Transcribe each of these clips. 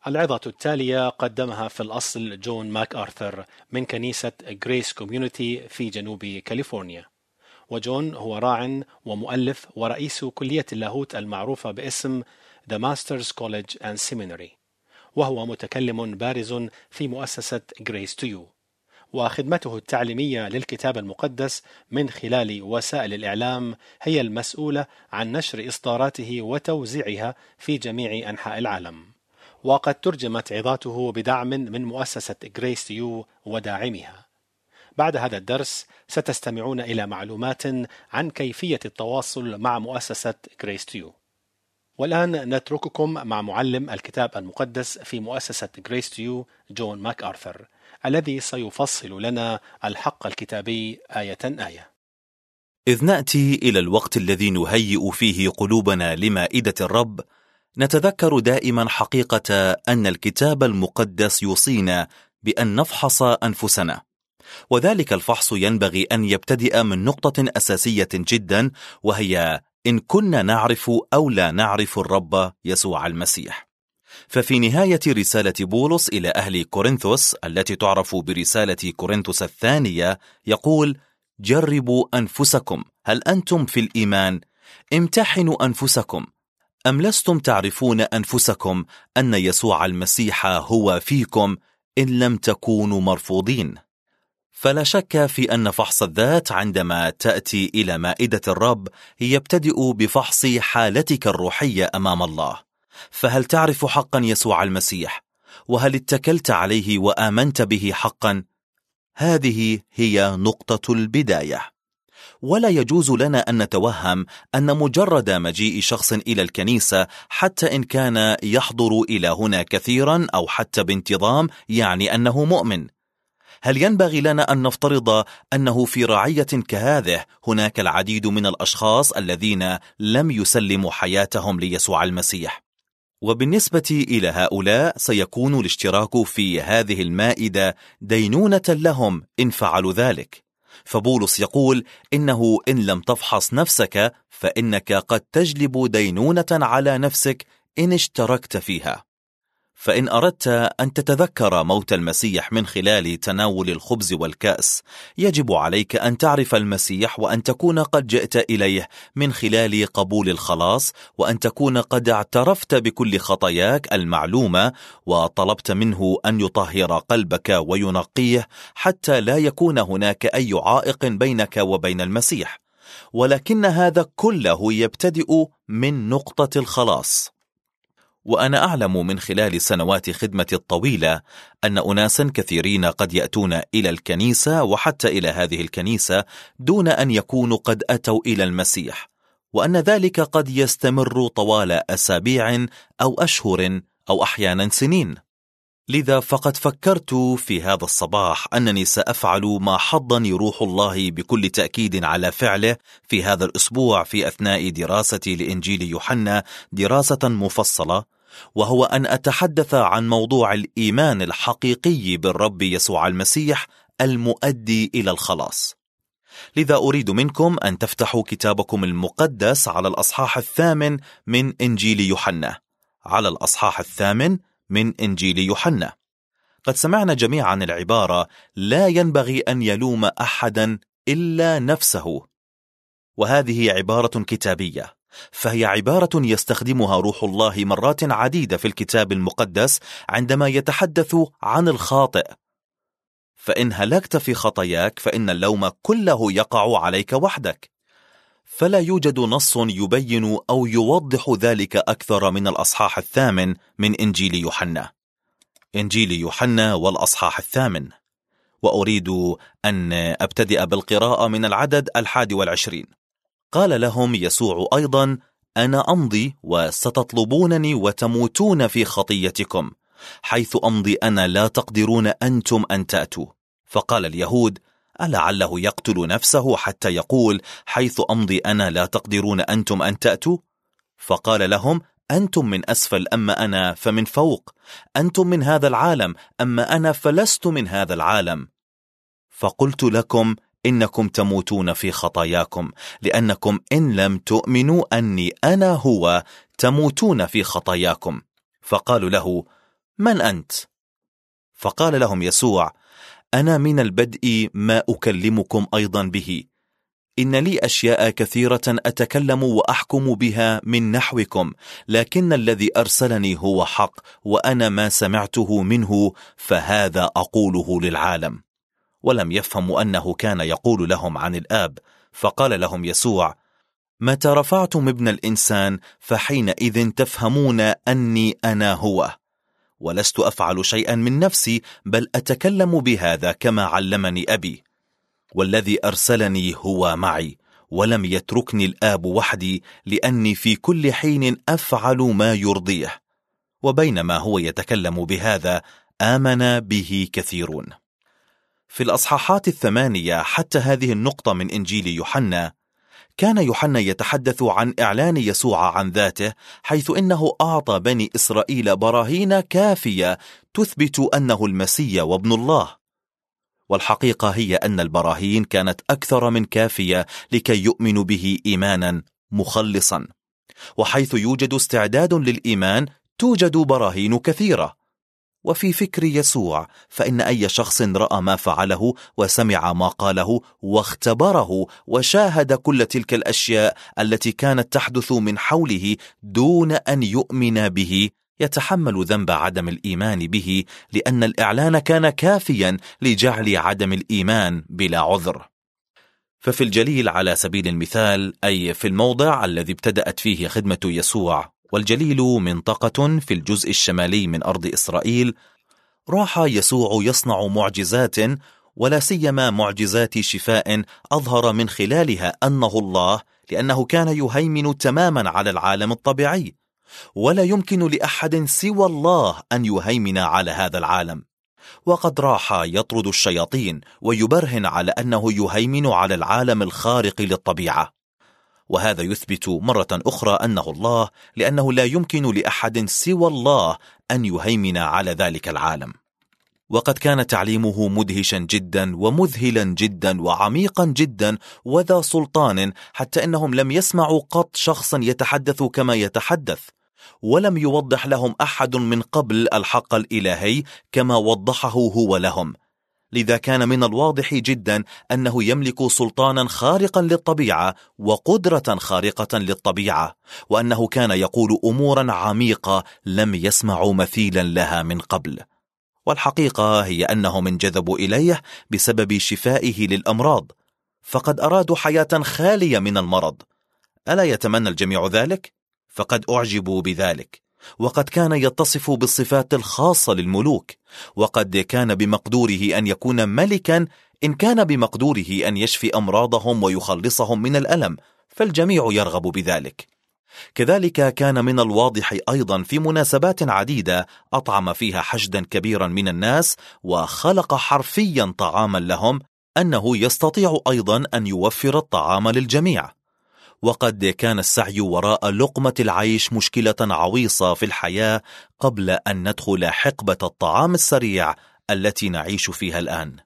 العظة التالية قدمها في الأصل جون ماك آرثر من كنيسة غريس كوميونيتي في جنوب كاليفورنيا. وجون هو راع ومؤلف ورئيس كلية اللاهوت المعروفة باسم The Masters College and Seminary، وهو متكلم بارز في مؤسسة Grace to You، وخدمته التعليمية للكتاب المقدس من خلال وسائل الإعلام هي المسؤولة عن نشر إصداراته وتوزيعها في جميع أنحاء العالم. وقد ترجمت عظاته بدعم من مؤسسة Grace to You وداعمها. بعد هذا الدرس ستستمعون إلى معلومات عن كيفية التواصل مع مؤسسة Grace to You. والآن نترككم مع معلم الكتاب المقدس في مؤسسة Grace to You جون ماك آرثر، الذي سيفصل لنا الحق الكتابي آية آية. إذ نأتي إلى الوقت الذي نهيئ فيه قلوبنا لمائدة الرب، نتذكر دائما حقيقة أن الكتاب المقدس يوصينا بأن نفحص أنفسنا، وذلك الفحص ينبغي أن يبتدئ من نقطة أساسية جدا، وهي إن كنا نعرف أو لا نعرف الرب يسوع المسيح. ففي نهاية رسالة بولس إلى أهل كورنثوس التي تعرف برسالة كورنثوس الثانية يقول: جربوا أنفسكم، هل أنتم في الإيمان؟ امتحنوا أنفسكم، أم لستم تعرفون أنفسكم أن يسوع المسيح هو فيكم إن لم تكونوا مرفوضين؟ فلا شك في أن فحص الذات عندما تأتي إلى مائدة الرب يبتدئ بفحص حالتك الروحية أمام الله. فهل تعرف حقا يسوع المسيح؟ وهل اتكلت عليه وآمنت به حقا؟ هذه هي نقطة البداية. ولا يجوز لنا أن نتوهم أن مجرد مجيء شخص إلى الكنيسة حتى إن كان يحضر إلى هنا كثيرا أو حتى بانتظام يعني أنه مؤمن. هل ينبغي لنا أن نفترض أنه في رعية كهذه هناك العديد من الأشخاص الذين لم يسلموا حياتهم ليسوع المسيح؟ وبالنسبة إلى هؤلاء سيكون الاشتراك في هذه المائدة دينونة لهم إن فعلوا ذلك. فبولس يقول إنه إن لم تفحص نفسك فإنك قد تجلب دينونة على نفسك إن اشتركت فيها. فإن أردت أن تتذكر موت المسيح من خلال تناول الخبز والكأس، يجب عليك أن تعرف المسيح وأن تكون قد جئت إليه من خلال قبول الخلاص، وأن تكون قد اعترفت بكل خطاياك المعلومة وطلبت منه أن يطهر قلبك وينقيه حتى لا يكون هناك أي عائق بينك وبين المسيح. ولكن هذا كله يبتدئ من نقطة الخلاص. وأنا أعلم من خلال سنوات خدمتي الطويلة أن أناسا كثيرين قد يأتون إلى الكنيسة وحتى إلى هذه الكنيسة دون أن يكونوا قد أتوا إلى المسيح، وأن ذلك قد يستمر طوال أسابيع أو أشهر أو أحيانا سنين. لذا فقد فكرت في هذا الصباح أنني سأفعل ما حضني روح الله بكل تأكيد على فعله في هذا الأسبوع في أثناء دراستي لإنجيل يوحنا دراسة مفصلة، وهو أن أتحدث عن موضوع الإيمان الحقيقي بالرب يسوع المسيح المؤدي إلى الخلاص. لذا أريد منكم أن تفتحوا كتابكم المقدس على الأصحاح 8 من إنجيل يوحنا، على الأصحاح 8 من إنجيل يوحنا. قد سمعنا جميعا العبارة لا ينبغي أن يلوم أحدا إلا نفسه، وهذه عبارة كتابية، فهي عبارة يستخدمها روح الله مرات عديدة في الكتاب المقدس عندما يتحدث عن الخاطئ. فإن هلكت في خطاياك فإن اللوم كله يقع عليك وحدك. فلا يوجد نص يبين أو يوضح ذلك أكثر من الأصحاح 8 من إنجيل يوحنا. إنجيل يوحنا والأصحاح 8. وأريد أن أبتدئ بالقراءة من العدد 21. قال لهم يسوع أيضا: أنا أمضي وستطلبونني وتموتون في خطيتكم، حيث أمضي أنا لا تقدرون أنتم أن تأتوا. فقال اليهود: ألعله يقتل نفسه حتى يقول حيث أمضي أنا لا تقدرون أنتم أن تأتوا؟ فقال لهم: أنتم من أسفل أما أنا فمن فوق، أنتم من هذا العالم أما أنا فلست من هذا العالم. فقلت لكم إنكم تموتون في خطاياكم، لأنكم إن لم تؤمنوا أني أنا هو تموتون في خطاياكم. فقالوا له: من أنت؟ فقال لهم يسوع: أنا من البدء ما أكلمكم أيضا به، إن لي أشياء كثيرة أتكلم وأحكم بها من نحوكم، لكن الذي أرسلني هو حق، وأنا ما سمعته منه فهذا أقوله للعالم. ولم يفهموا أنه كان يقول لهم عن الآب. فقال لهم يسوع: متى رفعتم ابن الإنسان فحينئذ تفهمون أني أنا هو، ولست أفعل شيئا من نفسي، بل أتكلم بهذا كما علمني أبي، والذي أرسلني هو معي، ولم يتركني الآب وحدي، لأني في كل حين أفعل ما يرضيه. وبينما هو يتكلم بهذا آمن به كثيرون. في الأصحاحات 8 حتى هذه النقطة من إنجيل يوحنا، كان يوحنا يتحدث عن إعلان يسوع عن ذاته، حيث إنه أعطى بني إسرائيل براهين كافية تثبت أنه المسيح وابن الله. والحقيقة هي أن البراهين كانت أكثر من كافية لكي يؤمنوا به إيمانا مخلصا. وحيث يوجد استعداد للإيمان توجد براهين كثيرة. وفي فكر يسوع فإن أي شخص رأى ما فعله وسمع ما قاله واختبره وشاهد كل تلك الأشياء التي كانت تحدث من حوله دون أن يؤمن به يتحمل ذنب عدم الإيمان به، لأن الإعلان كان كافيا لجعل عدم الإيمان بلا عذر. ففي الجليل على سبيل المثال، أي في الموضع الذي ابتدأت فيه خدمة يسوع، والجليل منطقة في الجزء الشمالي من أرض إسرائيل، راح يسوع يصنع معجزات، ولا سيما معجزات شفاء أظهر من خلالها أنه الله، لأنه كان يهيمن تماما على العالم الطبيعي، ولا يمكن لأحد سوى الله أن يهيمن على هذا العالم. وقد راح يطرد الشياطين ويبرهن على أنه يهيمن على العالم الخارق للطبيعة، وهذا يثبت مرة أخرى أنه الله، لأنه لا يمكن لأحد سوى الله أن يهيمن على ذلك العالم. وقد كان تعليمه مدهشا جدا ومذهلا جدا وعميقا جدا وذا سلطان، حتى أنهم لم يسمعوا قط شخصا يتحدث كما يتحدث، ولم يوضح لهم أحد من قبل الحق الإلهي كما وضحه هو لهم. لذا كان من الواضح جدا أنه يملك سلطانا خارقا للطبيعة وقدرة خارقة للطبيعة، وأنه كان يقول أمورا عميقة لم يسمعوا مثيلا لها من قبل. والحقيقة هي أنهم انجذبوا إليه بسبب شفائه للأمراض، فقد أرادوا حياة خالية من المرض. ألا يتمنى الجميع ذلك؟ فقد أعجبوا بذلك. وقد كان يتصف بالصفات الخاصة للملوك، وقد كان بمقدوره أن يكون ملكا إن كان بمقدوره أن يشفي أمراضهم ويخلصهم من الألم، فالجميع يرغب بذلك. كذلك كان من الواضح أيضا في مناسبات عديدة أطعم فيها حشدا كبيرا من الناس وخلق حرفيا طعاما لهم، أنه يستطيع أيضا أن يوفر الطعام للجميع. وقد كان السعي وراء لقمة العيش مشكلة عويصة في الحياة قبل أن ندخل حقبة الطعام السريع التي نعيش فيها الآن.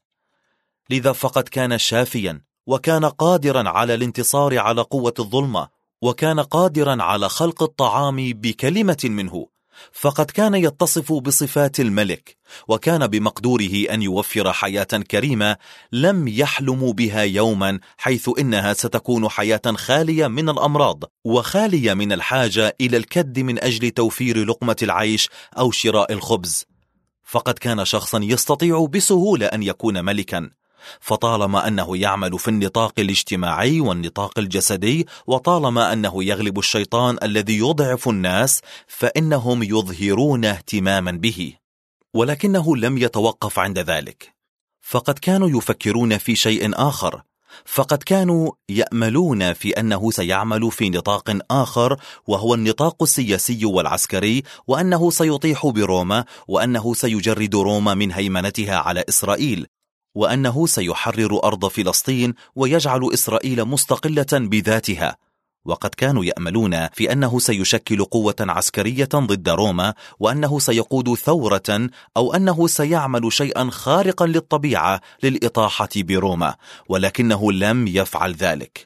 لذا فقد كان شافيا، وكان قادرا على الانتصار على قوة الظلمة، وكان قادرا على خلق الطعام بكلمة منه. فقد كان يتصف بصفات الملك، وكان بمقدوره أن يوفر حياة كريمة لم يحلم بها يوما، حيث إنها ستكون حياة خالية من الأمراض وخالية من الحاجة إلى الكد من أجل توفير لقمة العيش أو شراء الخبز. فقد كان شخصا يستطيع بسهولة أن يكون ملكا، فطالما أنه يعمل في النطاق الاجتماعي والنطاق الجسدي، وطالما أنه يغلب الشيطان الذي يضعف الناس، فإنهم يظهرون اهتماما به. ولكنه لم يتوقف عند ذلك، فقد كانوا يفكرون في شيء آخر. فقد كانوا يأملون في أنه سيعمل في نطاق آخر، وهو النطاق السياسي والعسكري، وأنه سيطيح بروما، وأنه سيجرد روما من هيمنتها على إسرائيل، وأنه سيحرر أرض فلسطين ويجعل إسرائيل مستقلة بذاتها. وقد كانوا يأملون في أنه سيشكل قوة عسكرية ضد روما، وأنه سيقود ثورة، أو أنه سيعمل شيئا خارقا للطبيعة للإطاحة بروما، ولكنه لم يفعل ذلك.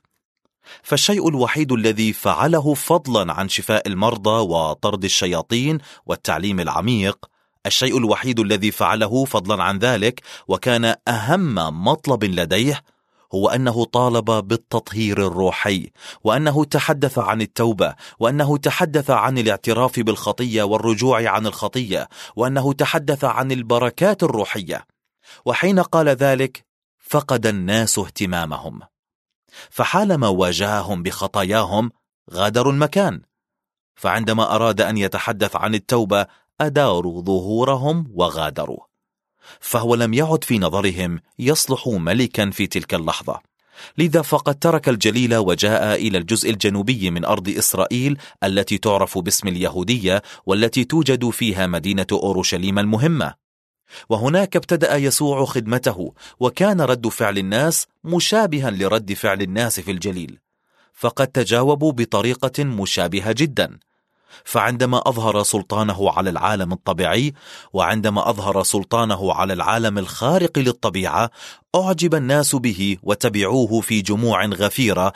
فالشيء الوحيد الذي فعله فضلا عن شفاء المرضى وطرد الشياطين والتعليم العميق، الشيء الوحيد الذي فعله فضلا عن ذلك وكان أهم مطلب لديه هو أنه طالب بالتطهير الروحي، وأنه تحدث عن التوبة، وأنه تحدث عن الاعتراف بالخطية والرجوع عن الخطية، وأنه تحدث عن البركات الروحية. وحين قال ذلك فقد الناس اهتمامهم، فحالما واجههم بخطاياهم غادروا المكان، فعندما أراد أن يتحدث عن التوبة أداروا ظهورهم وغادروا، فهو لم يعد في نظرهم يصلح ملكا في تلك اللحظة. لذا فقد ترك الجليل وجاء إلى الجزء الجنوبي من أرض إسرائيل التي تعرف باسم اليهودية، والتي توجد فيها مدينة أورشليم المهمة. وهناك ابتدأ يسوع خدمته، وكان رد فعل الناس مشابها لرد فعل الناس في الجليل، فقد تجاوبوا بطريقة مشابهة جدا. فعندما أظهر سلطانه على العالم الطبيعي، وعندما أظهر سلطانه على العالم الخارق للطبيعة، أعجب الناس به وتبعوه في جموع غفيرة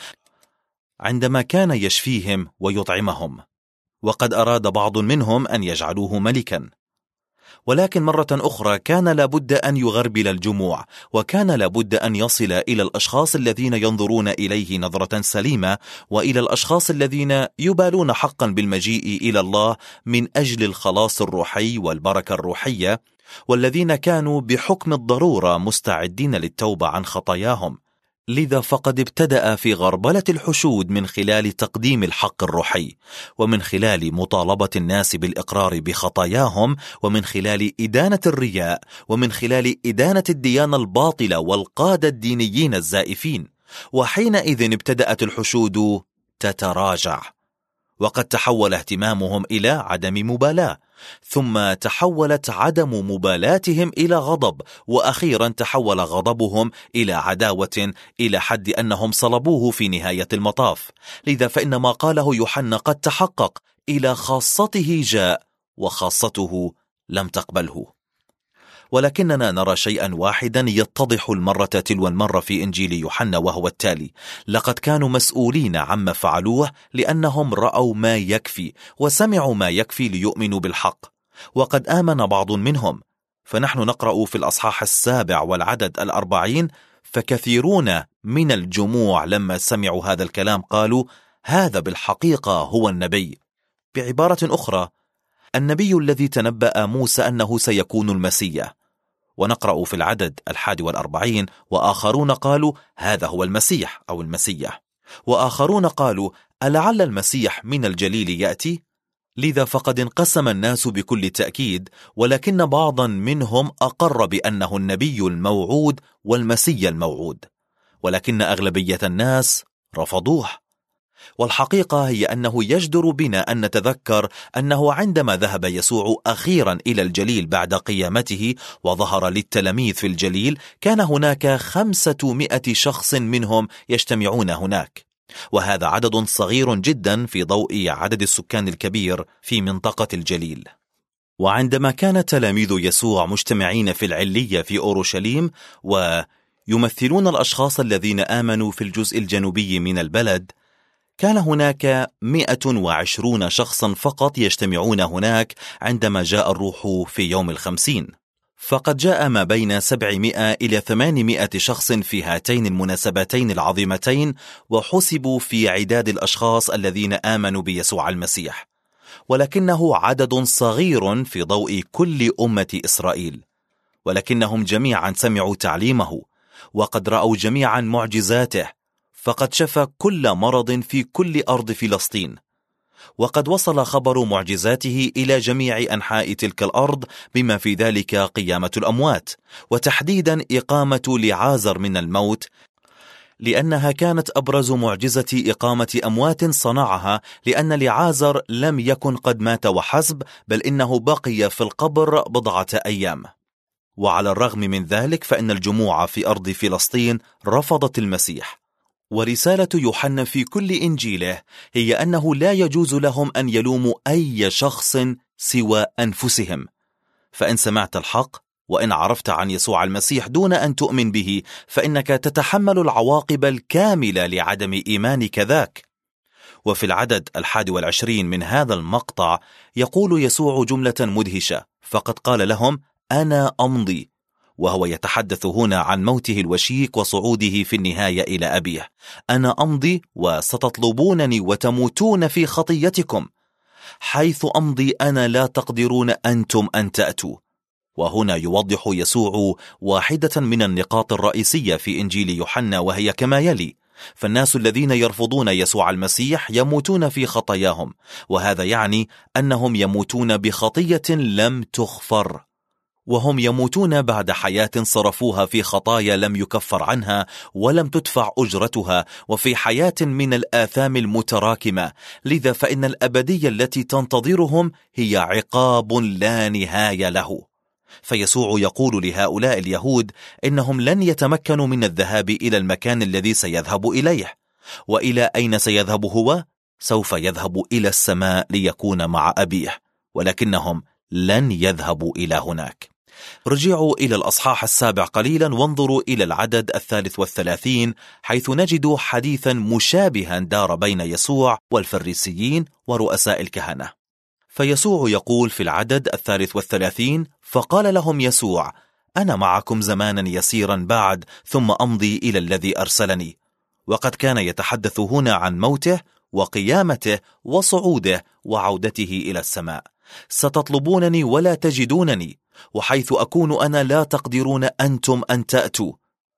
عندما كان يشفيهم ويطعمهم، وقد أراد بعض منهم أن يجعلوه ملكا. ولكن مرة أخرى كان لابد أن يغربل الجموع، وكان لابد أن يصل إلى الأشخاص الذين ينظرون إليه نظرة سليمة، وإلى الأشخاص الذين يبالون حقا بالمجيء إلى الله من أجل الخلاص الروحي والبركة الروحية، والذين كانوا بحكم الضرورة مستعدين للتوبة عن خطاياهم. لذا فقد ابتدأ في غربلة الحشود من خلال تقديم الحق الروحي، ومن خلال مطالبة الناس بالإقرار بخطاياهم، ومن خلال إدانة الرياء، ومن خلال إدانة الديانة الباطلة والقادة الدينيين الزائفين. وحينئذ ابتدأت الحشود تتراجع، وقد تحول اهتمامهم إلى عدم مبالاة، ثم تحولت عدم مبالاتهم إلى غضب، وأخيرا تحول غضبهم إلى عداوة، إلى حد أنهم صلبوه في نهاية المطاف. لذا فإن ما قاله يوحنا قد تحقق، إلى خاصته جاء وخاصته لم تقبله. ولكننا نرى شيئا واحدا يتضح المرة تلو المرة في إنجيل يوحنا، وهو التالي: لقد كانوا مسؤولين عما فعلوه لأنهم رأوا ما يكفي وسمعوا ما يكفي ليؤمنوا بالحق، وقد آمن بعض منهم. فنحن نقرأ في الأصحاح 7 والعدد 40: فكثيرون من الجموع لما سمعوا هذا الكلام قالوا هذا بالحقيقة هو النبي. بعبارة أخرى، النبي الذي تنبأ موسى أنه سيكون المسيح. ونقرأ في العدد 41: وآخرون قالوا هذا هو المسيح أو المسيح، وآخرون قالوا ألعل المسيح من الجليل يأتي؟ لذا فقد انقسم الناس بكل تأكيد، ولكن بعضا منهم أقر بأنه النبي الموعود والمسيح الموعود، ولكن أغلبية الناس رفضوه. والحقيقة هي أنه يجدر بنا أن نتذكر أنه عندما ذهب يسوع أخيرا إلى الجليل بعد قيامته وظهر للتلاميذ في الجليل، كان هناك 500 شخص منهم يجتمعون هناك، وهذا عدد صغير جدا في ضوء عدد السكان الكبير في منطقة الجليل. وعندما كان تلاميذ يسوع مجتمعين في العلية في أورشليم ويمثلون الأشخاص الذين آمنوا في الجزء الجنوبي من البلد، كان هناك 120 شخصا فقط يجتمعون هناك عندما جاء الروح في يوم 50. فقد جاء ما بين 700 إلى 800 شخص في هاتين المناسبتين العظيمتين، وحسبوا في عداد الأشخاص الذين آمنوا بيسوع المسيح، ولكنه عدد صغير في ضوء كل أمة إسرائيل. ولكنهم جميعا سمعوا تعليمه، وقد رأوا جميعا معجزاته، فقد شفى كل مرض في كل أرض فلسطين، وقد وصل خبر معجزاته إلى جميع أنحاء تلك الأرض، بما في ذلك قيامة الأموات، وتحديدا إقامة لعازر من الموت، لأنها كانت أبرز معجزة إقامة أموات صنعها، لأن لعازر لم يكن قد مات وحسب، بل إنه بقي في القبر بضعة أيام. وعلى الرغم من ذلك فإن الجموع في أرض فلسطين رفضت المسيح. ورسالة يوحنا في كل إنجيله هي أنه لا يجوز لهم أن يلوموا أي شخص سوى أنفسهم. فإن سمعت الحق وإن عرفت عن يسوع المسيح دون أن تؤمن به، فإنك تتحمل العواقب الكاملة لعدم إيمانك ذاك. وفي العدد 21 من هذا المقطع يقول يسوع جملة مدهشة، فقد قال لهم: أنا أمضي، وهو يتحدث هنا عن موته الوشيك وصعوده في النهاية إلى أبيه. أنا أمضي وستطلبونني وتموتون في خطيتكم، حيث أمضي أنا لا تقدرون أنتم أن تأتوا. وهنا يوضح يسوع واحدة من النقاط الرئيسية في إنجيل يوحنا، وهي كما يلي: فالناس الذين يرفضون يسوع المسيح يموتون في خطاياهم، وهذا يعني أنهم يموتون بخطية لم تغفر، وهم يموتون بعد حياة صرفوها في خطايا لم يكفر عنها ولم تدفع أجرتها، وفي حياة من الآثام المتراكمة. لذا فإن الأبدية التي تنتظرهم هي عقاب لا نهاية له. فيسوع يقول لهؤلاء اليهود إنهم لن يتمكنوا من الذهاب إلى المكان الذي سيذهب إليه. وإلى أين سيذهب هو؟ سوف يذهب إلى السماء ليكون مع أبيه، ولكنهم لن يذهبوا إلى هناك. رجعوا إلى الأصحاح 7 قليلا وانظروا إلى العدد 33، حيث نجد حديثا مشابها دار بين يسوع والفريسيين ورؤساء الكهنة. فيسوع يقول في العدد 33: فقال لهم يسوع: أنا معكم زمانا يسيرا بعد، ثم أمضي إلى الذي أرسلني. وقد كان يتحدث هنا عن موته وقيامته وصعوده وعودته إلى السماء. ستطلبونني ولا تجدونني، وحيث أكون أنا لا تقدرون أنتم أن تأتوا.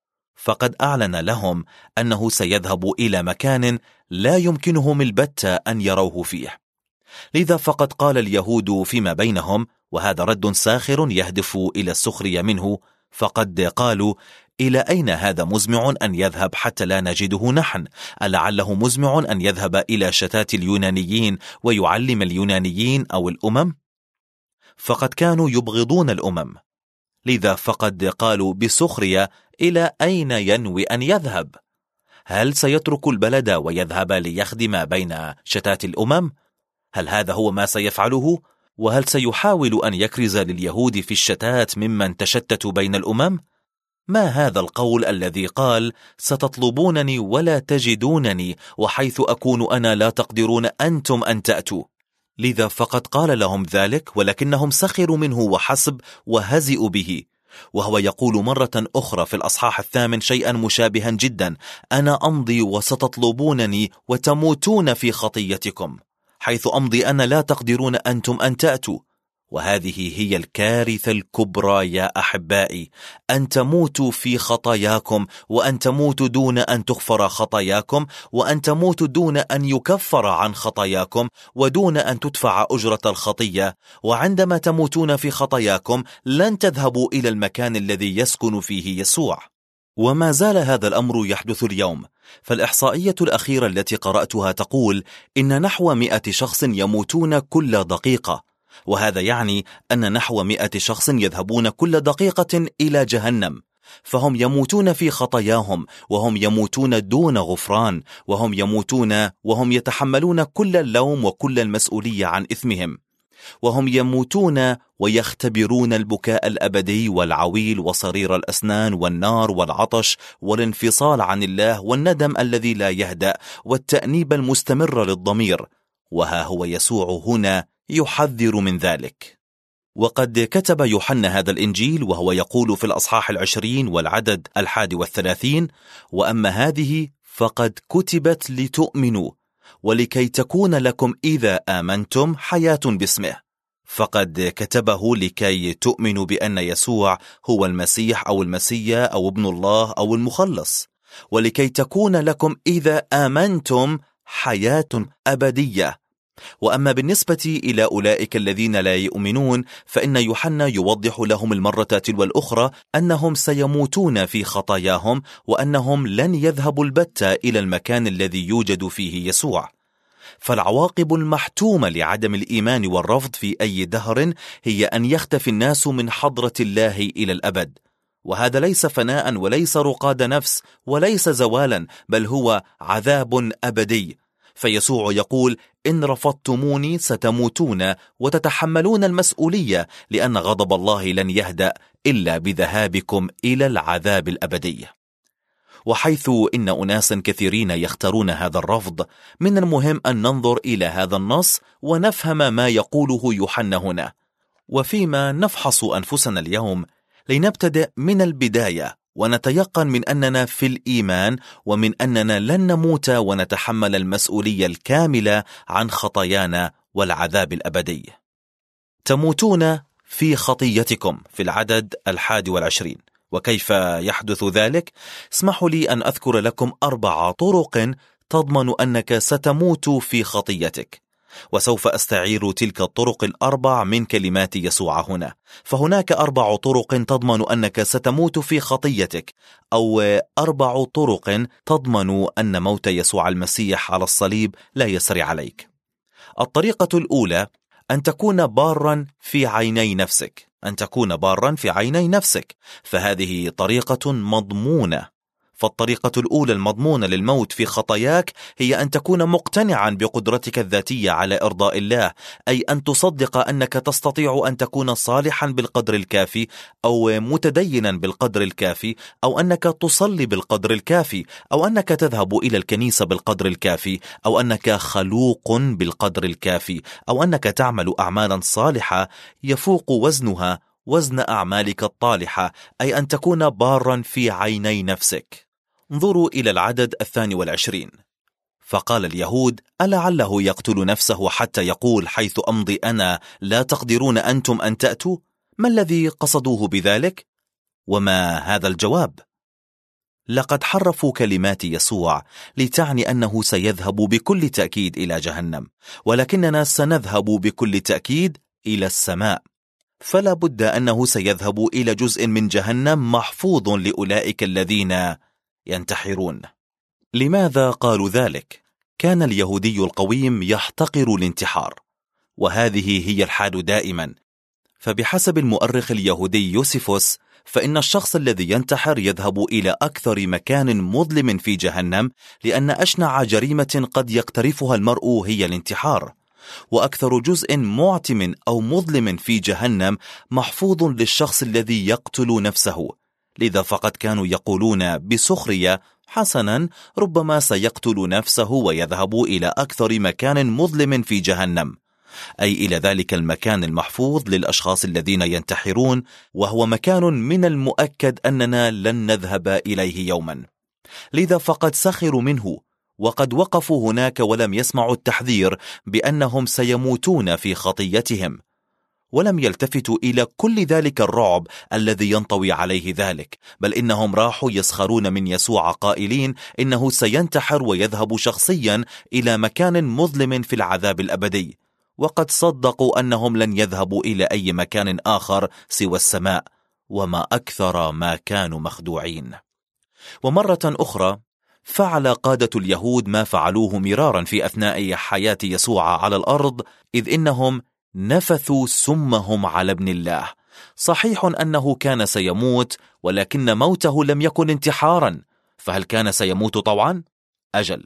فقد أعلن لهم أنه سيذهب إلى مكان لا يمكنهم البتة أن يروه فيه. لذا فقد قال اليهود فيما بينهم، وهذا رد ساخر يهدف إلى السخرية منه، فقد قالوا: إلى أين هذا مزمع أن يذهب حتى لا نجده نحن؟ ألعله مزمع أن يذهب إلى شتات اليونانيين ويعلم اليونانيين أو الأمم؟ فقد كانوا يبغضون الأمم. لذا فقد قالوا بسخرية: إلى أين ينوي أن يذهب؟ هل سيترك البلد ويذهب ليخدم بين شتات الأمم؟ هل هذا هو ما سيفعله؟ وهل سيحاول أن يكرز لليهود في الشتات ممن تشتتوا بين الأمم؟ ما هذا القول الذي قال: ستطلبونني ولا تجدونني، وحيث أكون أنا لا تقدرون أنتم أن تأتوا؟ لذا فقد قال لهم ذلك، ولكنهم سخروا منه وحسب وهزئوا به. وهو يقول مرة أخرى في الأصحاح 8 شيئا مشابها جدا: أنا أمضي وستطلبونني وتموتون في خطيتكم، حيث أمضي أنا لا تقدرون أنتم أن تأتوا. وهذه هي الكارثة الكبرى يا أحبائي، أن تموتوا في خطاياكم، وأن تموتوا دون أن تغفر خطاياكم، وأن تموتوا دون أن يكفر عن خطاياكم، ودون أن تدفع أجرة الخطية. وعندما تموتون في خطاياكم لن تذهبوا إلى المكان الذي يسكن فيه يسوع. وما زال هذا الأمر يحدث اليوم. فالإحصائية الأخيرة التي قرأتها تقول إن نحو 100 شخص يموتون كل دقيقة، وهذا يعني أن نحو 100 شخص يذهبون كل دقيقة إلى جهنم. فهم يموتون في خطاياهم، وهم يموتون دون غفران، وهم يموتون وهم يتحملون كل اللوم وكل المسؤولية عن إثمهم، وهم يموتون ويختبرون البكاء الأبدي والعويل وصرير الأسنان والنار والعطش والانفصال عن الله والندم الذي لا يهدأ والتأنيب المستمر للضمير. وها هو يسوع هنا يحذر من ذلك. وقد كتب يوحنا هذا الإنجيل وهو يقول في الأصحاح 20 والعدد 31: وأما هذه فقد كتبت لتؤمنوا، ولكي تكون لكم إذا آمنتم حياة باسمه. فقد كتبه لكي تؤمنوا بأن يسوع هو المسيح أو المسيا أو ابن الله أو المخلص، ولكي تكون لكم إذا آمنتم حياة أبدية. وأما بالنسبة إلى أولئك الذين لا يؤمنون، فإن يوحنا يوضح لهم المرة تلو الأخرى أنهم سيموتون في خطاياهم، وأنهم لن يذهبوا البتة إلى المكان الذي يوجد فيه يسوع. فالعواقب المحتومة لعدم الإيمان والرفض في أي دهر هي أن يختفي الناس من حضرة الله إلى الأبد. وهذا ليس فناء وليس رقاد نفس وليس زوالا، بل هو عذاب أبدي. فيسوع يقول: إن رفضتموني ستموتون وتتحملون المسؤولية، لأن غضب الله لن يهدأ إلا بذهابكم إلى العذاب الأبدي. وحيث إن أناسا كثيرين يختارون هذا الرفض، من المهم أن ننظر إلى هذا النص ونفهم ما يقوله يوحنا هنا، وفيما نفحص أنفسنا اليوم لنبتدئ من البداية ونتيقن من أننا في الإيمان، ومن أننا لن نموت ونتحمل المسؤولية الكاملة عن خطايانا والعذاب الأبدي. تموتون في خطيتكم في العدد 21. وكيف يحدث ذلك؟ اسمحوا لي أن أذكر لكم 4 طرق تضمن أنك ستموت في خطيتك، وسوف أستعير تلك الطرق 4 من كلمات يسوع هنا. فهناك 4 طرق تضمن أنك ستموت في خطيتك، أو 4 طرق تضمن أن موت يسوع المسيح على الصليب لا يسري عليك. الطريقة الأولى أن تكون بارا في عيني نفسك، أن تكون بارا في عيني نفسك، فهذه طريقة مضمونة. فالطريقة الأولى المضمونة للموت في خطاياك هي أن تكون مقتنعا بقدرتك الذاتية على إرضاء الله، أي أن تصدق أنك تستطيع أن تكون صالحا بالقدر الكافي، أو متدينا بالقدر الكافي، أو أنك تصلي بالقدر الكافي، أو أنك تذهب إلى الكنيسة بالقدر الكافي، أو أنك خلوق بالقدر الكافي، أو أنك تعمل أعمالا صالحة يفوق وزنها وزن أعمالك الطالحة، أي أن تكون بارا في عيني نفسك. انظروا إلى العدد 22. فقال اليهود: ألعله يقتل نفسه حتى يقول حيث أمضي أنا لا تقدرون أنتم أن تأتوا؟ ما الذي قصدوه بذلك؟ وما هذا الجواب؟ لقد حرفوا كلمات يسوع لتعني أنه سيذهب بكل تأكيد إلى جهنم، ولكننا سنذهب بكل تأكيد إلى السماء. فلا بد أنه سيذهب إلى جزء من جهنم محفوظ لأولئك الذين ينتحرون. لماذا قالوا ذلك؟ كان اليهودي القويم يحتقر الانتحار، وهذه هي الحال دائما. فبحسب المؤرخ اليهودي يوسيفوس، فإن الشخص الذي ينتحر يذهب إلى أكثر مكان مظلم في جهنم، لأن أشنع جريمة قد يقترفها المرء هي الانتحار، وأكثر جزء معتم أو مظلم في جهنم محفوظ للشخص الذي يقتل نفسه. لذا فقد كانوا يقولون بسخرية: حسنا، ربما سيقتل نفسه ويذهب إلى أكثر مكان مظلم في جهنم، أي إلى ذلك المكان المحفوظ للأشخاص الذين ينتحرون، وهو مكان من المؤكد أننا لن نذهب إليه يوما. لذا فقد سخروا منه، وقد وقفوا هناك ولم يسمعوا التحذير بأنهم سيموتون في خطيتهم، ولم يلتفتوا إلى كل ذلك الرعب الذي ينطوي عليه ذلك، بل إنهم راحوا يسخرون من يسوع قائلين إنه سينتحر ويذهب شخصيا إلى مكان مظلم في العذاب الأبدي، وقد صدقوا أنهم لن يذهبوا إلى أي مكان آخر سوى السماء، وما أكثر ما كانوا مخدوعين. ومرة أخرى فعل قادة اليهود ما فعلوه مرارا في أثناء حياة يسوع على الأرض، إذ إنهم نفثوا سمهم على ابن الله. صحيح أنه كان سيموت، ولكن موته لم يكن انتحارا. فهل كان سيموت طوعا؟ أجل.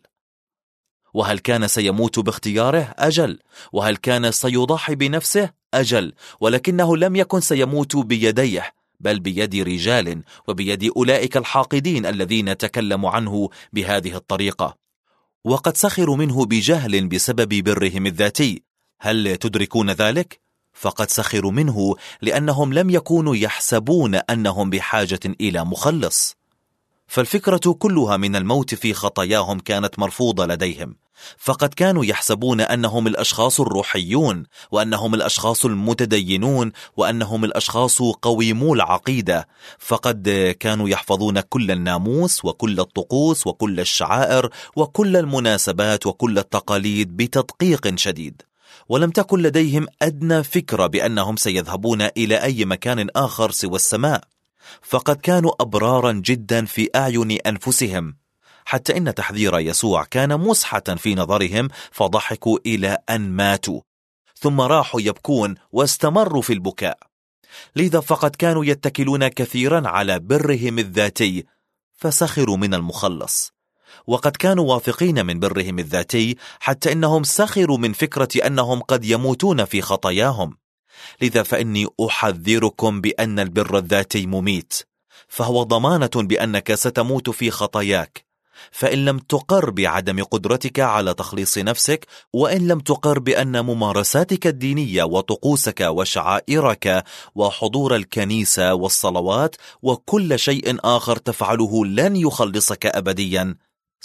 وهل كان سيموت باختياره؟ أجل. وهل كان سيضحي بنفسه؟ أجل. ولكنه لم يكن سيموت بيديه، بل بيد رجال وبيد أولئك الحاقدين الذين تكلموا عنه بهذه الطريقة، وقد سخروا منه بجهل بسبب برهم الذاتي. هل تدركون ذلك؟ فقد سخروا منه لأنهم لم يكونوا يحسبون أنهم بحاجة إلى مخلص. فالفكرة كلها من الموت في خطاياهم كانت مرفوضة لديهم، فقد كانوا يحسبون أنهم الأشخاص الروحيون، وأنهم الأشخاص المتدينون، وأنهم الأشخاص قويمو العقيدة، فقد كانوا يحفظون كل الناموس وكل الطقوس وكل الشعائر وكل المناسبات وكل التقاليد بتدقيق شديد، ولم تكن لديهم أدنى فكرة بأنهم سيذهبون إلى أي مكان آخر سوى السماء. فقد كانوا أبرارا جدا في أعين أنفسهم، حتى إن تحذير يسوع كان مسحة في نظرهم، فضحكوا إلى أن ماتوا، ثم راحوا يبكون واستمروا في البكاء. لذا فقد كانوا يتكلون كثيرا على برهم الذاتي، فسخروا من المخلص. وقد كانوا واثقين من برهم الذاتي، حتى إنهم سخروا من فكرة أنهم قد يموتون في خطاياهم. لذا فإني أحذركم بأن البر الذاتي مميت، فهو ضمانة بأنك ستموت في خطاياك. فإن لم تقر بعدم قدرتك على تخليص نفسك، وإن لم تقر بأن ممارساتك الدينية وطقوسك وشعائرك وحضور الكنيسة والصلوات وكل شيء آخر تفعله لن يخلصك أبديا،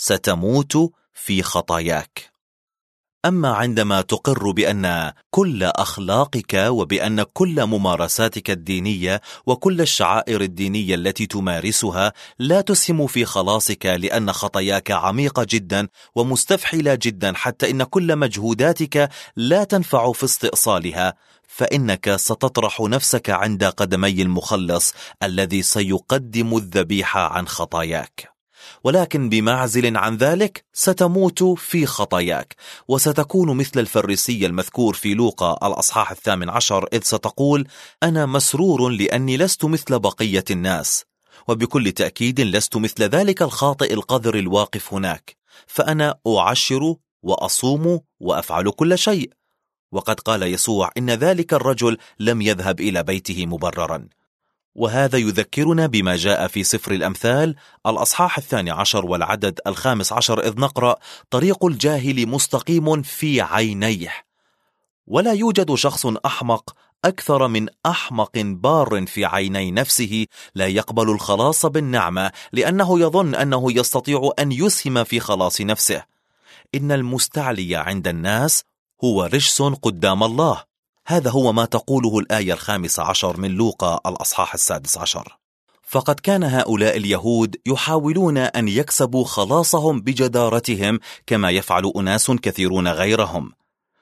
ستموت في خطاياك. أما عندما تقر بأن كل أخلاقك وبأن كل ممارساتك الدينية وكل الشعائر الدينية التي تمارسها لا تسهم في خلاصك، لأن خطاياك عميقة جدا ومستفحلة جدا حتى إن كل مجهوداتك لا تنفع في استئصالها، فإنك ستطرح نفسك عند قدمي المخلص الذي سيقدم الذبيحة عن خطاياك. ولكن بمعزل عن ذلك ستموت في خطاياك، وستكون مثل الفريسي المذكور في لوقا الأصحاح 18، إذ ستقول: أنا مسرور لأني لست مثل بقية الناس. وبكل تأكيد لست مثل ذلك الخاطئ القذر الواقف هناك، فأنا أعشر وأصوم وأفعل كل شيء. وقد قال يسوع إن ذلك الرجل لم يذهب إلى بيته مبررا. وهذا يذكرنا بما جاء في سفر الأمثال الأصحاح 12 والعدد 15، إذ نقرأ: طريق الجاهل مستقيم في عينيه، ولا يوجد شخص أحمق أكثر من أحمق بار في عيني نفسه، لا يقبل الخلاص بالنعمة لأنه يظن أنه يستطيع أن يسهم في خلاص نفسه. إن المستعلي عند الناس هو رجس قدام الله. هذا هو ما تقوله الآية 15 من لوقا الأصحاح 16. فقد كان هؤلاء اليهود يحاولون أن يكسبوا خلاصهم بجدارتهم كما يفعل أناس كثيرون غيرهم،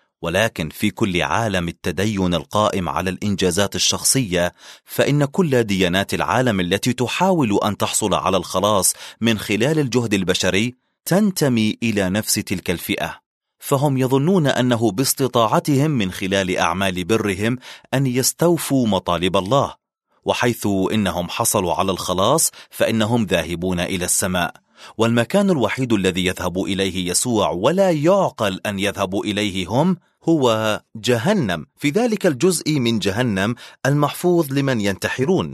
ولكن في كل عالم التدين القائم على الإنجازات الشخصية، فإن كل ديانات العالم التي تحاول أن تحصل على الخلاص من خلال الجهد البشري تنتمي إلى نفس تلك الفئة. فهم يظنون أنه باستطاعتهم من خلال أعمال برهم أن يستوفوا مطالب الله، وحيث إنهم حصلوا على الخلاص فإنهم ذاهبون إلى السماء. والمكان الوحيد الذي يذهب إليه يسوع ولا يعقل أن يذهبوا إليه هو جهنم، في ذلك الجزء من جهنم المحفوظ لمن ينتحرون.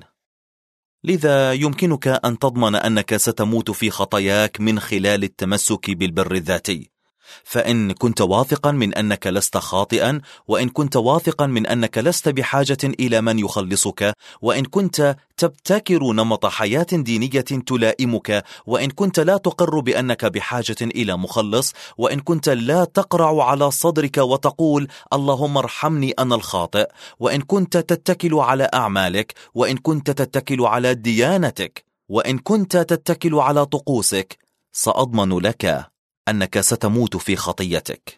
لذا يمكنك أن تضمن أنك ستموت في خطاياك من خلال التمسك بالبر الذاتي. فإن كنت واثقا من أنك لست خاطئا، وإن كنت واثقا من أنك لست بحاجة إلى من يخلصك، وإن كنت تبتكر نمط حياة دينية تلائمك، وإن كنت لا تقر بأنك بحاجة إلى مخلص، وإن كنت لا تقرع على صدرك وتقول اللهم ارحمني أنا الخاطئ، وإن كنت تتكل على أعمالك، وإن كنت تتكل على ديانتك، وإن كنت تتكل على طقوسك، سأضمن لك أنك ستموت في خطيتك.